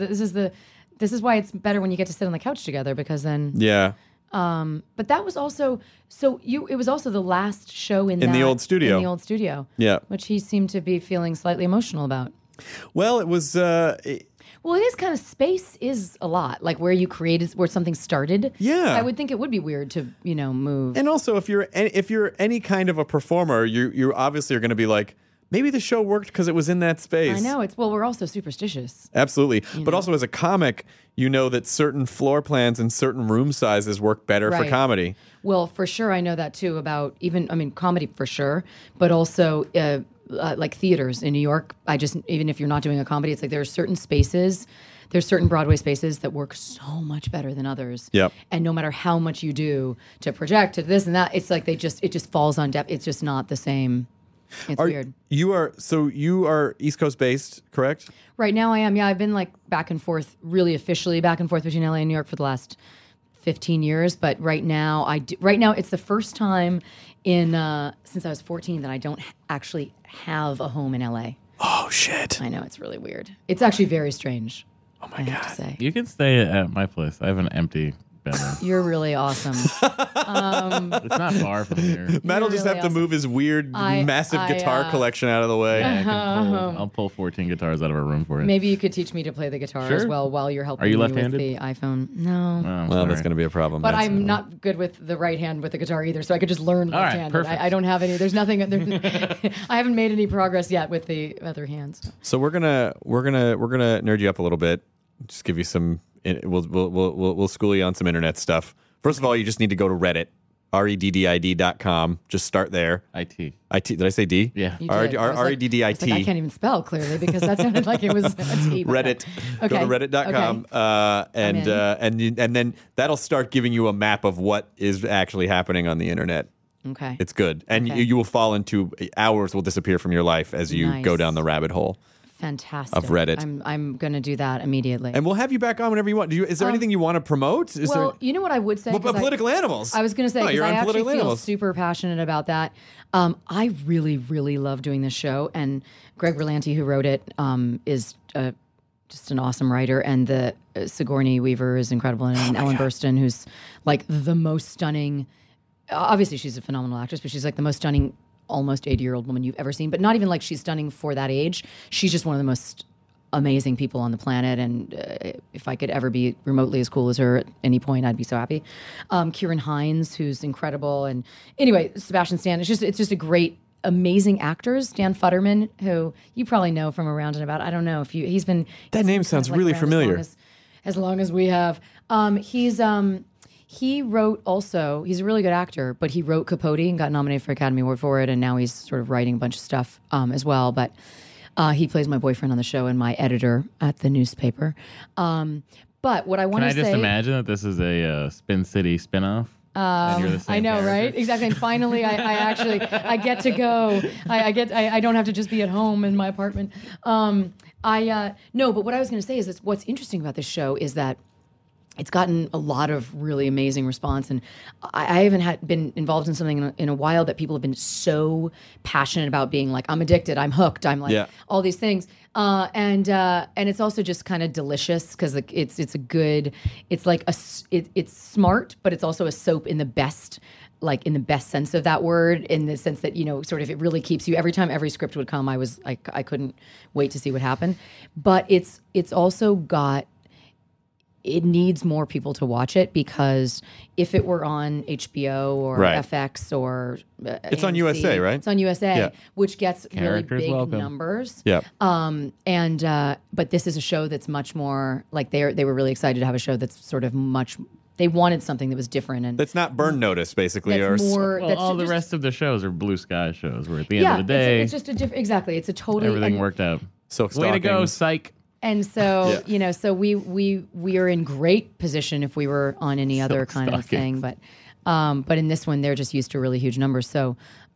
is why it's better when you get to sit on the couch together, because then. Yeah. But that was also it was also the last show in the that- old studio. In the old studio. Yeah. Which he seemed to be feeling slightly emotional about. Well, it was. Well, it is kind of, space is a lot, like where you created, where something started. Yeah. I would think it would be weird to, move. And also, if you're any kind of a performer, you obviously are going to be like, maybe the show worked because it was in that space. I know, we're also superstitious. Absolutely. But also as a comic, you know that certain floor plans and certain room sizes work better for Right. comedy. Well, for sure, I know that too about comedy for sure, but also like theaters in New York. Even if you're not doing a comedy, it's like there are certain spaces, there's certain Broadway spaces that work so much better than others. Yep. And no matter how much you do to project to this and that, it's like it just falls on depth. It's just not the same. It's weird. You are East Coast based, correct? Right now I am. Yeah, I've been like back and forth, really officially back and forth between LA and New York for the last 15 years. But right now it's the first time since I was 14 that I don't actually have a home in LA. Oh shit. I know, it's really weird. It's actually very strange. Oh my I God. have to say. You can stay at my place. I have an empty bedroom. You're really awesome. It's not far from here. Matt will You're just really have to move his weird, massive guitar collection out of the way. I'll pull 14 guitars out of a room for you. Maybe you could teach me to play the guitar as Sure. well while you're helping Are you me left-handed? with the iPhone. No. Oh, Well, that's sorry. going to be a problem. But Matt. I'm not good with the right hand with the guitar either, so I could just learn All right, left-handed. perfect. I don't have any. There's nothing. I haven't made any progress yet with the other hands. So we're gonna nerd you up a little bit. Just give you some. We'll school you on some internet stuff. First of all, you just need to go to Reddit, reddid.com. Just start there. IT. Did I say D? Yeah. You did. I was like- I was like, reddit. I can't even spell clearly because that sounded like it was a T. but Reddit. Okay. Go to reddit.com, Okay. and then that'll start giving you a map of what is actually happening on the internet. Okay. It's good, and Okay. you will fall into hours will disappear from your life as you Nice. go down the rabbit hole. Fantastic. of Reddit. I'm going to do that immediately. And we'll have you back on whenever you want. Is there anything you want to promote? Is well, there you know what I would say? Well, 'Cause political animals? I was going to say, Oh, because you're I on actually political feel animals. super passionate about that. I really, really love doing this show. And Greg Berlanti, who wrote it, is just an awesome writer. And the Sigourney Weaver is incredible. And Ellen Burstyn, who's like the most stunning. Obviously, she's a phenomenal actress, but she's like the most stunning, almost 80-year-old woman you've ever seen. But not even like she's stunning for that age. She's just one of the most amazing people on the planet, and if I could ever be remotely as cool as her at any point, I'd be so happy. Kieran Hines, who's incredible, and anyway, Sebastian Stan. It's just a great, amazing actors. Dan Futterman, who you probably know from Around and About. I don't know if he's been. That name sounds really around familiar. As long as we have, he wrote also. He's a really good actor, but he wrote Capote and got nominated for Academy Award for it, and now he's sort of writing a bunch of stuff as well, but. He plays my boyfriend on the show and my editor at the newspaper. But what I want Can to I say... just imagine that this is a Spin City spinoff? And you're the same I know, character? right? Exactly. And finally, I get to go. I don't have to just be at home in my apartment. No, but what I was going to say is that what's interesting about this show is that it's gotten a lot of really amazing response, and I haven't been involved in something in a while that people have been so passionate about being like, I'm addicted, I'm hooked, I'm like all these things, and it's also just kind of delicious because it's a good, it's like it's smart, but it's also a soap in the best. Like in the best sense of that word, in the sense that, sort of it really keeps you, every time every script would come, I couldn't wait to see what happened. But it's also got, it needs more people to watch it, because if it were on HBO or FX or it's AMC, on USA, right? It's on USA, which gets Characters really big welcome. numbers. Yeah. But this is a show that's much more like they were really excited to have a show that's sort of much. They wanted something that was different, and That's not Burn Notice, basically. that's or more. Well, that's all the just- rest of the shows are Blue Sky shows, where at the end of the day, it's just a different. Exactly, it's a totally everything and, worked out. Silk Way to go, Stockings. psych. And so so we are in great position if we were on any other kind of thing, but in this one they're just used to really huge numbers. So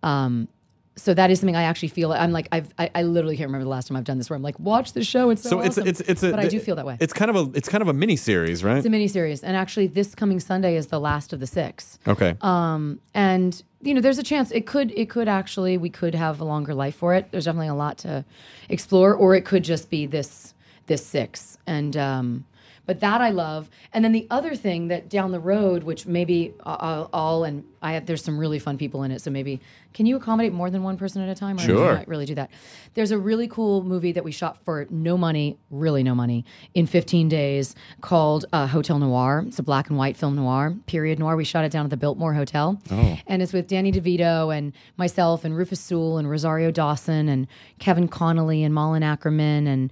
so that is something I actually feel. I'm like I literally can't remember the last time I've done this where I'm like, watch the show. It's so awesome. But I do feel that way. It's kind of a mini series, right? It's a miniseries, and actually this coming Sunday is the last of the 6. Okay. And there's a chance it could actually, we could have a longer life for it. There's definitely a lot to explore, or it could just be this 6. And but that I love. And then the other thing that down the road, which maybe there's some really fun people in it. So maybe, can you accommodate more than one person at a time? Or Sure. do you not really do that? There's a really cool movie that we shot for no money, really no money, in 15 days called Hotel Noir. It's a black and white film noir, period noir. We shot it down at the Biltmore Hotel. Oh. And it's with Danny DeVito and myself and Rufus Sewell and Rosario Dawson and Kevin Connolly and Malin Ackerman and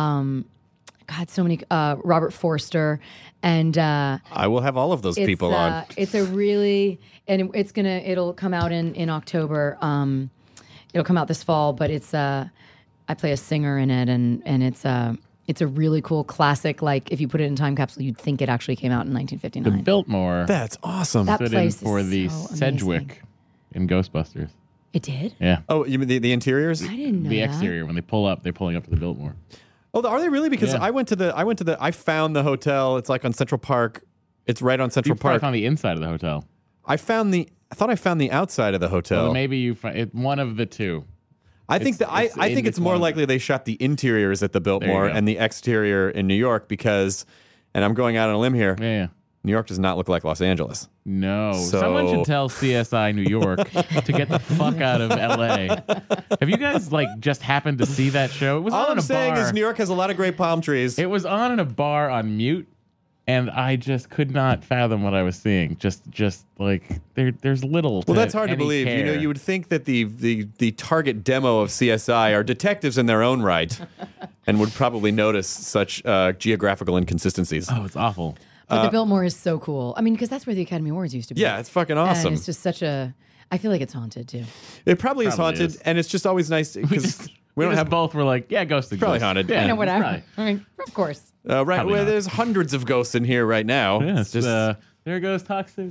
so many, Robert Forster, and I will have all of those people on. It's a really, and it'll come out in October. It'll come out this fall, but it's I play a singer in it, and it's a really cool classic. Like if you put it in a time capsule, you'd think it actually came out in The 1959. Biltmore That's awesome. That stood in place for is the so Sedgwick amazing. in Ghostbusters. It did? Yeah. Oh, you mean the interiors? I didn't know The that. exterior, when they pull up, they're pulling up to the Biltmore. Oh, are they really? Because Yeah. I found the hotel. It's like on Central Park. It's right on Central You probably Park. found the inside of the hotel. I thought I found the outside of the hotel. Well, maybe you find one of the two. I think that I it's think it's more one. likely they shot the interiors at the Biltmore go. and the exterior in New York because, and I'm going out on a limb here, Yeah. New York does not look like Los Angeles. No. So- Someone should tell CSI New York to get the fuck out of LA. Have you guys just happened to see that show? It was All on I'm in a saying bar. is New York has a lot of great palm trees. It was on in a bar on mute, and I just could not fathom what I was seeing. Just like there's little. Well, that's hard to any believe. care. You would think that the target demo of CSI are detectives in their own right, and would probably notice such geographical inconsistencies. Oh, it's awful. But the Biltmore is so cool. I mean, because that's where the Academy Awards used to be. Yeah, it's fucking awesome. And it's just such a. I feel like it's haunted too. It probably is Probably haunted, is. and it's just always nice because we don't have both. We're like, yeah, ghost. Probably haunted. Yeah, You know, Whatever. right. I mean, of course. right. Probably Well, not. there's hundreds of ghosts in here right now. Yeah, It's just there goes Toxic.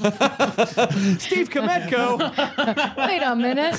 Steve Kometko, Wait a minute.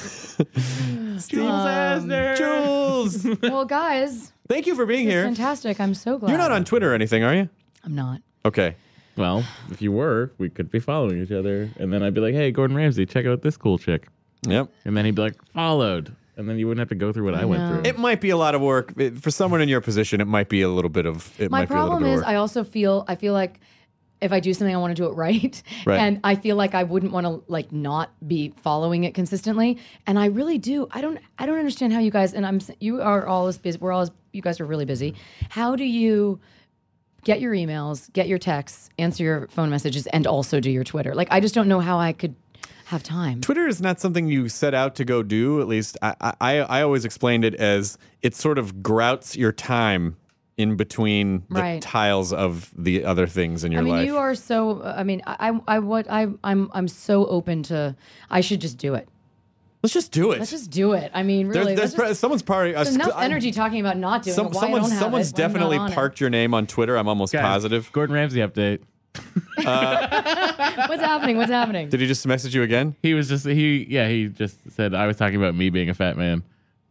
Jules. Well, guys, Thank you for being it's here. fantastic. I'm so glad. You're not on Twitter or anything, are you? I'm not. Okay. Well, if you were, we could be following each other, and then I'd be like, "Hey, Gordon Ramsay, check out this cool chick," Yep. and then he'd be like, "Followed," and then you wouldn't have to go through what I went know. through. It might be a lot of work for someone in your position. It might be a little bit of. It My might be a little problem bit of is work. I also feel like if I do something, I want to do it right. Right. And I feel like I wouldn't want to not be following it consistently. And I really do. I don't understand how you guys, and you are all as busy. You guys are really busy. How do you get your emails, get your texts, answer your phone messages, and also do your Twitter? Like, I just don't know how I could have time. Twitter is not something you set out to go do. At least I always explained it as it sort of grouts your time in between the Right. tiles of the other things in your I mean, life. you are so. I mean, I'm so open to. I should just do it. Let's just do it. Let's just do it. I mean, really. Someone's party. There's enough energy talking about not doing it. Why I don't have Someone's it when I'm not definitely on it. parked your name on Twitter. I'm almost Guys, positive. Gordon Ramsay update. What's happening? What's happening? Did he just message you again? He just said I was talking about me being a fat man,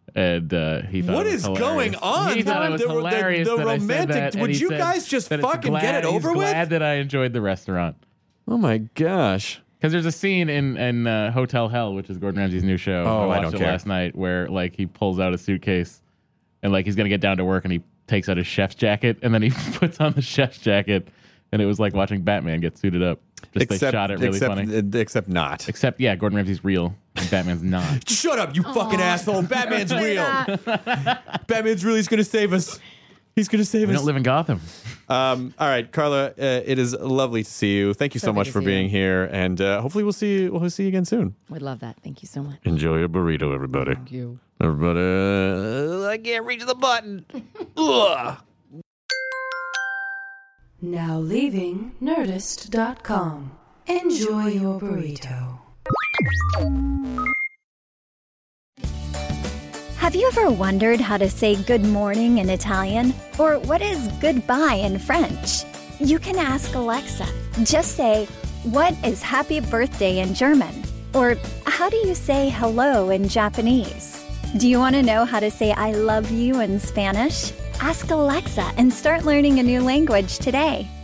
And he thought What it was is hilarious. going on? He thought it was hilarious the that I said romantic. that, and Would he you said guys just that it's fucking get it over he's with? glad that I enjoyed the restaurant. Oh my gosh. Because there's a scene in Hotel Hell, which is Gordon Ramsay's new show. Oh, I watched don't it care. last night, where like he pulls out a suitcase and like he's gonna get down to work, and he takes out his chef's jacket, and then he puts on the chef's jacket, and it was like watching Batman get suited up. Just they shot it really funny. Except not. Except, yeah, Gordon Ramsay's real, and Batman's not. Shut up, you fucking asshole. Batman's real. Batman's really going to save us. He's going to save We us. don't live in Gotham. All right, Carla, it is lovely to see you. Thank you so So much good for to see being you. here, and hopefully we'll see you again soon. We'd love that. Thank you so much. Enjoy your burrito, everybody. Thank you. Everybody, I can't reach the button. Ugh. Now leaving Nerdist.com. Enjoy your burrito. Have you ever wondered how to say good morning in Italian? Or what is goodbye in French? You can ask Alexa. Just say, what is happy birthday in German? Or how do you say hello in Japanese? Do you want to know how to say I love you in Spanish? Ask Alexa and start learning a new language today.